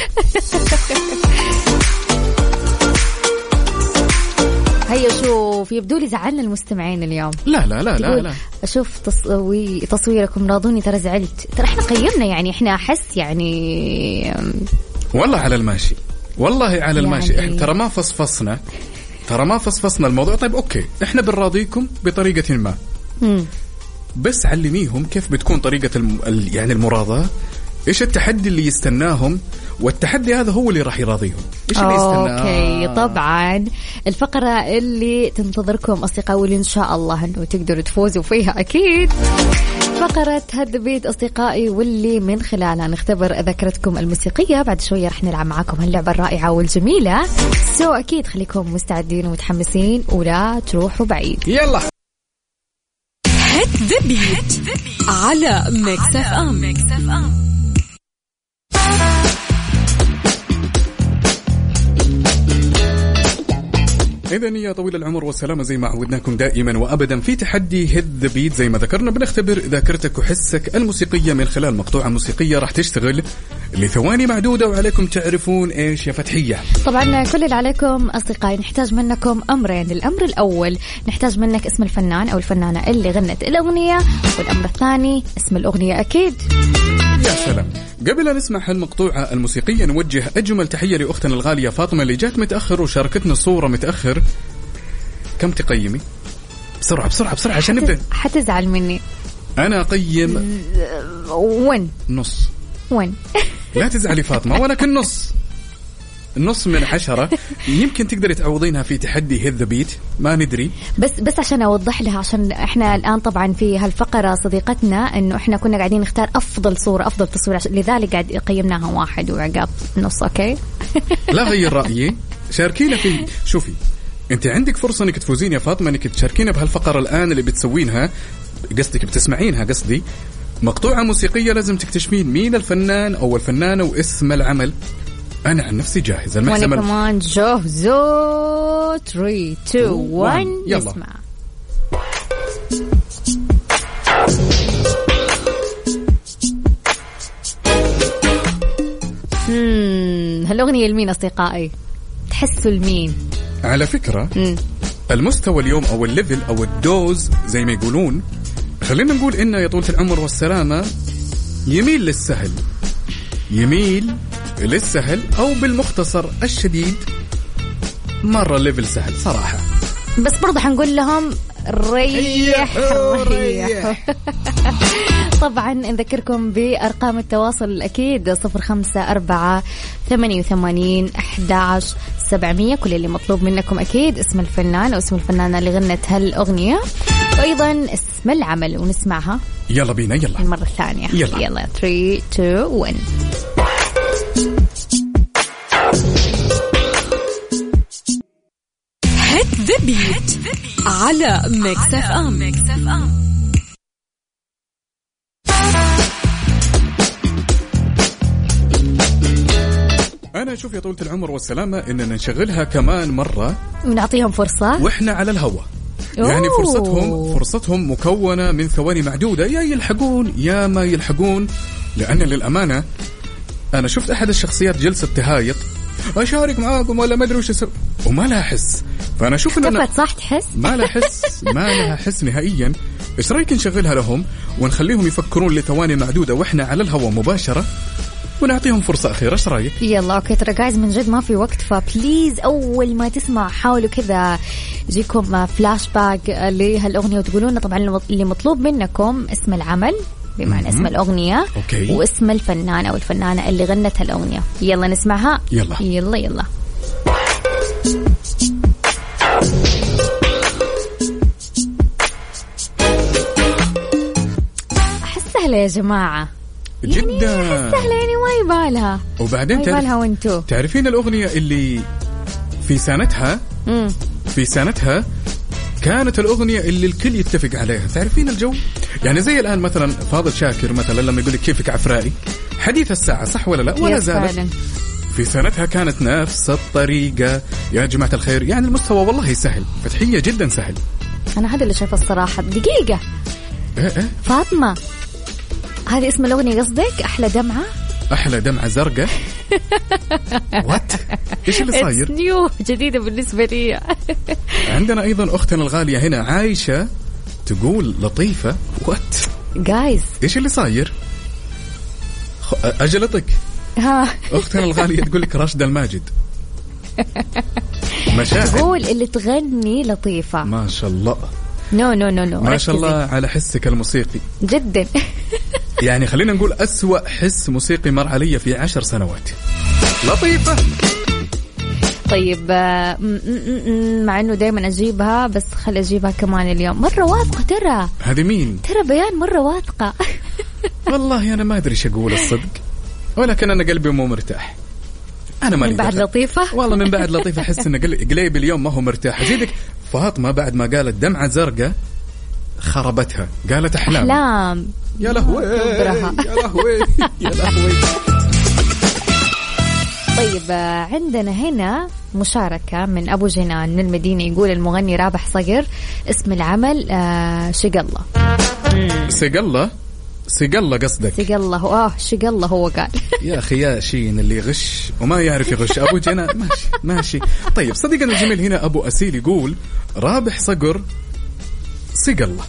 هيا شوف، يبدو لي زعلنا المستمعين اليوم. لا أشوف تصويركم راضوني، ترى زعلت، ترى احنا قيمنا يعني، احنا أحس يعني والله على الماشي، الماشي. احنا ترى ما فصفصنا الموضوع. طيب اوكي، احنا بنراضيكم بطريقة ما. بس علميهم كيف بتكون طريقة يعني المراضاة، إيش التحدي اللي يستناهم، والتحدي هذا هو اللي راح يراضيهم. إيش اللي يستناه؟ أوكي طبعا الفقرة اللي تنتظركم أصدقائي واللي إن شاء الله أنه تقدروا تفوزوا فيها أكيد، فقرة هذا بيت أصدقائي، واللي من خلالها نختبر ذاكرتكم الموسيقية. بعد شوية رح نلعب معاكم هاللعبة الرائعة والجميلة، أكيد خليكم مستعدين ومتحمسين ولا تروحوا بعيد. يلا هات ذا بيت على ميكس اف ام. إذن يا طويل العمر والسلامة، زي ما عودناكم دائما وأبدا في تحدي هيد ذا بيت، زي ما ذكرنا بنختبر ذاكرتك وحسك الموسيقية من خلال مقطوعة موسيقية راح تشتغل لثواني معدودة، وعليكم تعرفون إيش يا فتحية. طبعا كل اللي عليكم أصدقائي نحتاج منكم أمرين. الأمر الأول نحتاج منك اسم الفنان أو الفنانة اللي غنت الأغنية، والأمر الثاني اسم الأغنية أكيد. يا سلام. قبل أن نسمع هالمقطوعة الموسيقية نوجه أجمل تحية لأختنا الغالية فاطمة اللي جات متأخر وشاركتنا الصورة متأخر. كم تقيمي؟ بسرعة بسرعة بسرعة عشان نبدأ. حتزعل مني. أنا أقيم 1 نص. 1 لا تزعلي فاطمة، ولكن النص من 10. يمكن تقدري تعوضينها في تحدي هيد ذا بيت، ما ندري. بس عشان أوضح لها، عشان إحنا الآن طبعا في هالفقرة صديقتنا إنه إحنا كنا قاعدين نختار أفضل صورة أفضل تصوير، لذلك قاعد قيمناها 1 وعقاب نص. أوكي لا غير رأيي، شاركينا في. شوفي أنت عندك فرصة إنك تفوزين يا فاطمة، إنك تشاركينا بهالفقرة الآن اللي بتسوينها، قصدك بتسمعينها، قصدي مقطوعة موسيقية لازم تكتشفين مين الفنان أو الفنانة واسم العمل. أنا عن نفسي جاهز. وأنا كمان جاهزة. 3 2 1 نسمع. هالأغنية لمين أصدقائي؟ تحسوا لمين؟ على فكرة المستوى اليوم أو الليفل أو الدوز زي ما يقولون، خلينا نقول إنه يا طولة العمر والسلامة يميل للسهل، يميل للسهل، أو بالمختصر الشديد مرة ليفل سهل صراحة. بس برضه حنقول لهم ريح. طبعا نذكركم بأرقام التواصل الأكيد 0548811700. كل اللي مطلوب منكم أكيد اسم الفنان أو اسم الفنانة اللي غنت هالأغنية، وأيضا اسم العمل، ونسمعها. يلا بينا يلا المرة الثانية. يلا 3 2 1. هات ذا بيت على ميكس اف ام. أنا أشوف يا طولة العمر والسلامة إننا نشغلها كمان مرة ونعطيهم فرصة وإحنا على الهواء. يعني فرصتهم مكونة من ثواني معدودة، يا يلحقون يا ما يلحقون. لأن للأمانة أنا شفت أحد الشخصيات جلسة تهايط، أشارك معاكم ولا ما أدري وش أسوي، وما لها حس. فأنا أشوف إنه صح تحس ما لها حس نهائيا. إيش رأيك نشغلها لهم ونخليهم يفكرون لثواني معدودة وإحنا على الهواء مباشرة، ونعطيهم فرصة أخيرة. إيش رأيك؟ يلا أوكي. ترى جايز من جد ما في وقت، فبليز أول ما تسمع حاولوا كذا يجيكم فلاش باك لهالأغنية وتقولون طبعا اللي مطلوب منكم اسم العمل بمعنى اسم الأغنية، أوكي، واسم الفنان أو الفنانة اللي غنت هالأغنية. يلا نسمعها. يلا أحس سهلة يا جماعة جدا، يعني سهلة، يعني ما يبالها. وبعدين تعرفين الأغنية اللي في سنتها كانت الأغنية اللي الكل يتفق عليها. تعرفين الجو؟ يعني زي الآن مثلا فاضل شاكر مثلا لما يقول لك كيفك عفرائي، حديث الساعة، صح ولا لا؟ ولا زالت في سنتها كانت نفس الطريقة يا جماعة الخير. يعني المستوى والله سهل، فتحية جدا سهل. أنا هذا اللي شايفه الصراحة. دقيقة فاطمة، هذه اسم الأغنية قصدك؟ أحلى دمعة زرقاء. وات إيش اللي صاير؟ نيو جديدة بالنسبة لي. عندنا أيضا أختنا الغالية هنا عايشة تقول لطيفة. وات جايز إيش اللي صاير؟ أجلطك. أختنا الغالية تقول لك راشدة الماجد. تقول اللي تغني لطيفة. ما شاء الله. نو ما شاء الله على حسك الموسيقي جدا. يعني خلينا نقول أسوأ حس موسيقي مر علي في 10 سنوات. لطيفة. طيب مع انه دايما اجيبها بس خل اجيبها كمان اليوم. مرة واثقة ترى. هذه مين؟ ترى بيان مرة واثقة. والله انا ما ادري ايش اقول الصدق، ولكن انا قلبي مو مرتاح. انا ما من بعد لطيفة. والله من بعد لطيفة احس ان قلبي اليوم ما هو مرتاح. ازيدك فاطمة بعد ما قالت دمعة زرقاء خربتها، قالت احلام. يا لهوي يا لهوي يا لهوي. طيب عندنا هنا مشاركة من أبو جنان من المدينة، يقول المغني رابح صقر، اسم العمل شقلة. سقلة قصدك؟ سقلة شقلة هو قال. يا أخي يا شين اللي يغش وما يعرف يغش. أبو جنان ماشي. طيب صديقنا الجميل هنا أبو أسيل يقول رابح صقر سقلة.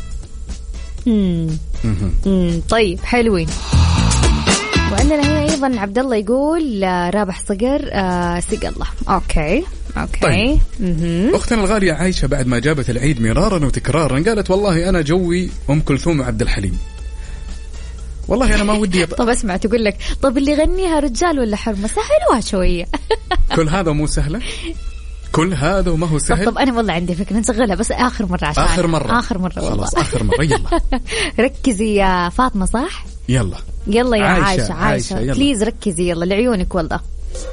طيب حلوين. وعندنا هنا أيضا عبد الله يقول رابح صقر سقلة. أوكي. طيب. أختنا الغالية عايشة بعد ما جابت العيد مرارا وتكرارا قالت والله أنا جوي أم كلثوم وعبد الحليم. والله أنا ما ودي طب اسمع تقول لك طب اللي غنيها رجال ولا حرمة؟ سهلوها شوية. كل هذا مو سهلة، كل هذا وما هو سهل. طب أنا والله عندي فكرة نشغلها بس آخر مرة عشان آخر مرة خلاص آخر مرة. يلا ركزي يا فاطمة. صح يلا يا عايشة بليز ركزي يلا لعيونك والله.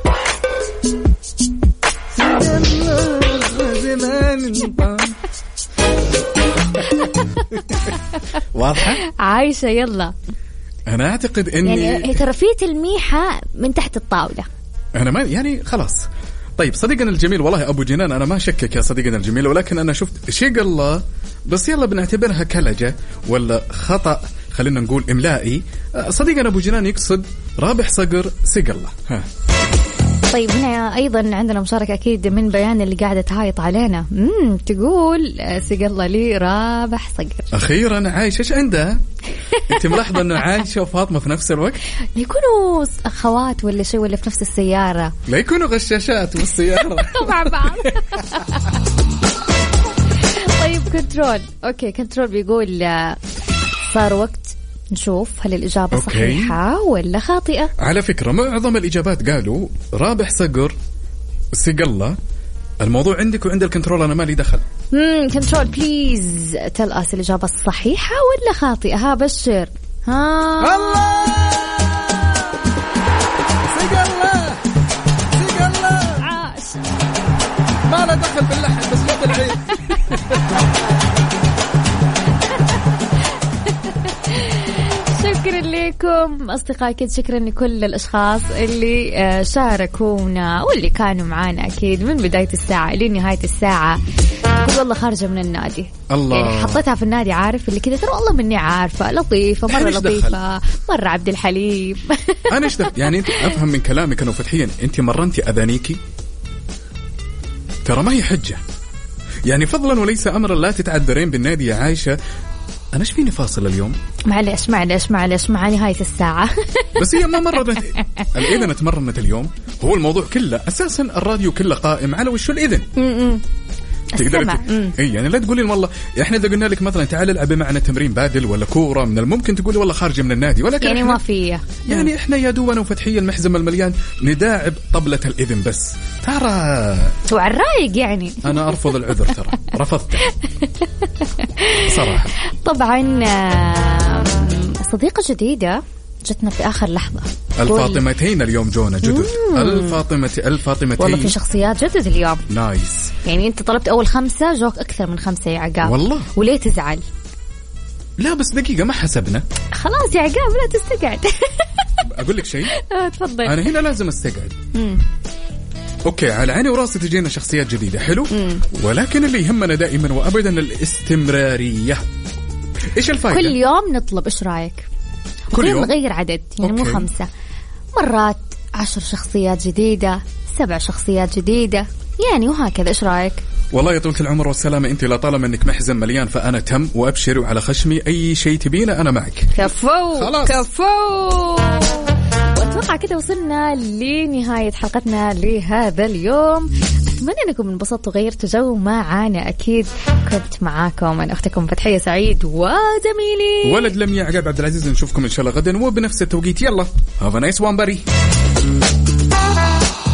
واضحة عايشة يلا. أنا أعتقد إني يعني ترى في تلميحة من تحت الطاولة. أنا ما يعني خلاص. طيب صديقنا الجميل والله أبو جنان أنا ما شكك يا صديقنا الجميل، ولكن أنا شفت شيء الله بس يلا بنعتبرها كلجة ولا خطأ خلينا نقول إملائي. صديقنا أبو جنان يقصد رابح صقر سقلة. طيب هنا أيضا عندنا مشاركة أكيد من بيان اللي قاعدة تعايط علينا. تقول سقلة لي رابح صقر. أخيرا عايشة إيش عندها؟ أنت ملاحظة إنه عايشة وفاطمة في نفس الوقت؟ يكونوا أخوات ولا شيء ولا في نفس السيارة؟ لا يكونوا غشاشات بالسيارة مع بعض. طيب كنترول. أوكي كنترول بيقول صار وقت نشوف هل الإجابة صحيحة ولا خاطئة. على فكرة معظم الإجابات قالوا رابح صقر سقلة. الموضوع عندك وعند الكنترول أنا مالي دخل. كنترول بليز تل أس الإجابة الصحيحة ولا خاطئة. بشر الله سقلة عاش. ما له دخل باللحن بس صوت العيد. شكرا لكم أصدقائي أكيد. شكرا لكل الأشخاص اللي شاركونا واللي كانوا معانا أكيد من بداية الساعة لنهاية الساعة. كل والله خارجة من النادي الله. يعني حطيتها في النادي عارف اللي كذا ترى والله مني عارفة لطيفة مرة لطيفة مرة عبد الحليم. أنا إيش يعني أنت أفهم من كلامك أنه فتحيا أنت مرنتي أذانيكي ترى ما هي حجة يعني فضلا وليس أمرا لا تتعذرين بالنادي يا عايشة. أنا إيش فيني فاصل اليوم؟ معلش مع نهاية الساعة. بس هي ما مرنت الإذن تمرنت اليوم. هو الموضوع كله أساسا الراديو كله قائم على وشو الإذن. تقدر يعني لا تقولين والله احنا اذا قلنا لك مثلا تعال العب معنا تمرين بادل ولا كوره من الممكن تقولي والله خارجه من النادي، ولكن يعني ما فيه يعني احنا يا دوب انا وفتحيه المحزم المليان نداعب طبله الاذن بس ترى وعلى الرايق يعني. انا ارفض العذر ترى رفضت صراحه. طبعا صديقه جديده جتنا في آخر لحظة. الفاطمتين اليوم جونا جدد. الفاطمتين والله في شخصيات جدد اليوم. نايس. يعني أنت طلبت أول 5 جوك أكثر من 5 يا عقاب. والله وليه تزعل؟ لا بس دقيقة ما حسبنا. خلاص يا عقاب لا تستقعد. أقول لك شيء. تفضل. أنا هنا لازم استقعد. أوكي على عيني وراسي تجينا شخصيات جديدة حلو. ولكن اللي يهمنا دائما وأبدا الاستمرارية. إيش الفائدة؟ كل يوم نطلب إيش رأيك؟ كل يوم نغير عدد يعني مو 5 مرات 10 شخصيات جديدة 7 شخصيات جديدة يعني وهكذا. إيش رأيك؟ والله يا طولة العمر والسلامة أنت لا طالما أنك محزن مليان فأنا تم وأبشر وعلى خشمي أي شيء تبينه أنا معك. كفو خلاص. كفو. وأتوقع كده وصلنا لنهاية حلقتنا لهذا اليوم. أتمنى أنكم انبسطتوا وغيرتوا جو معانا. أكيد كنت معاكم أنا أختكم فتحية سعيد وزميلي ولد لم يعقب عبد العزيز. نشوفكم إن شاء الله غدا وبنفس التوقيت. يلا have a nice one buddy.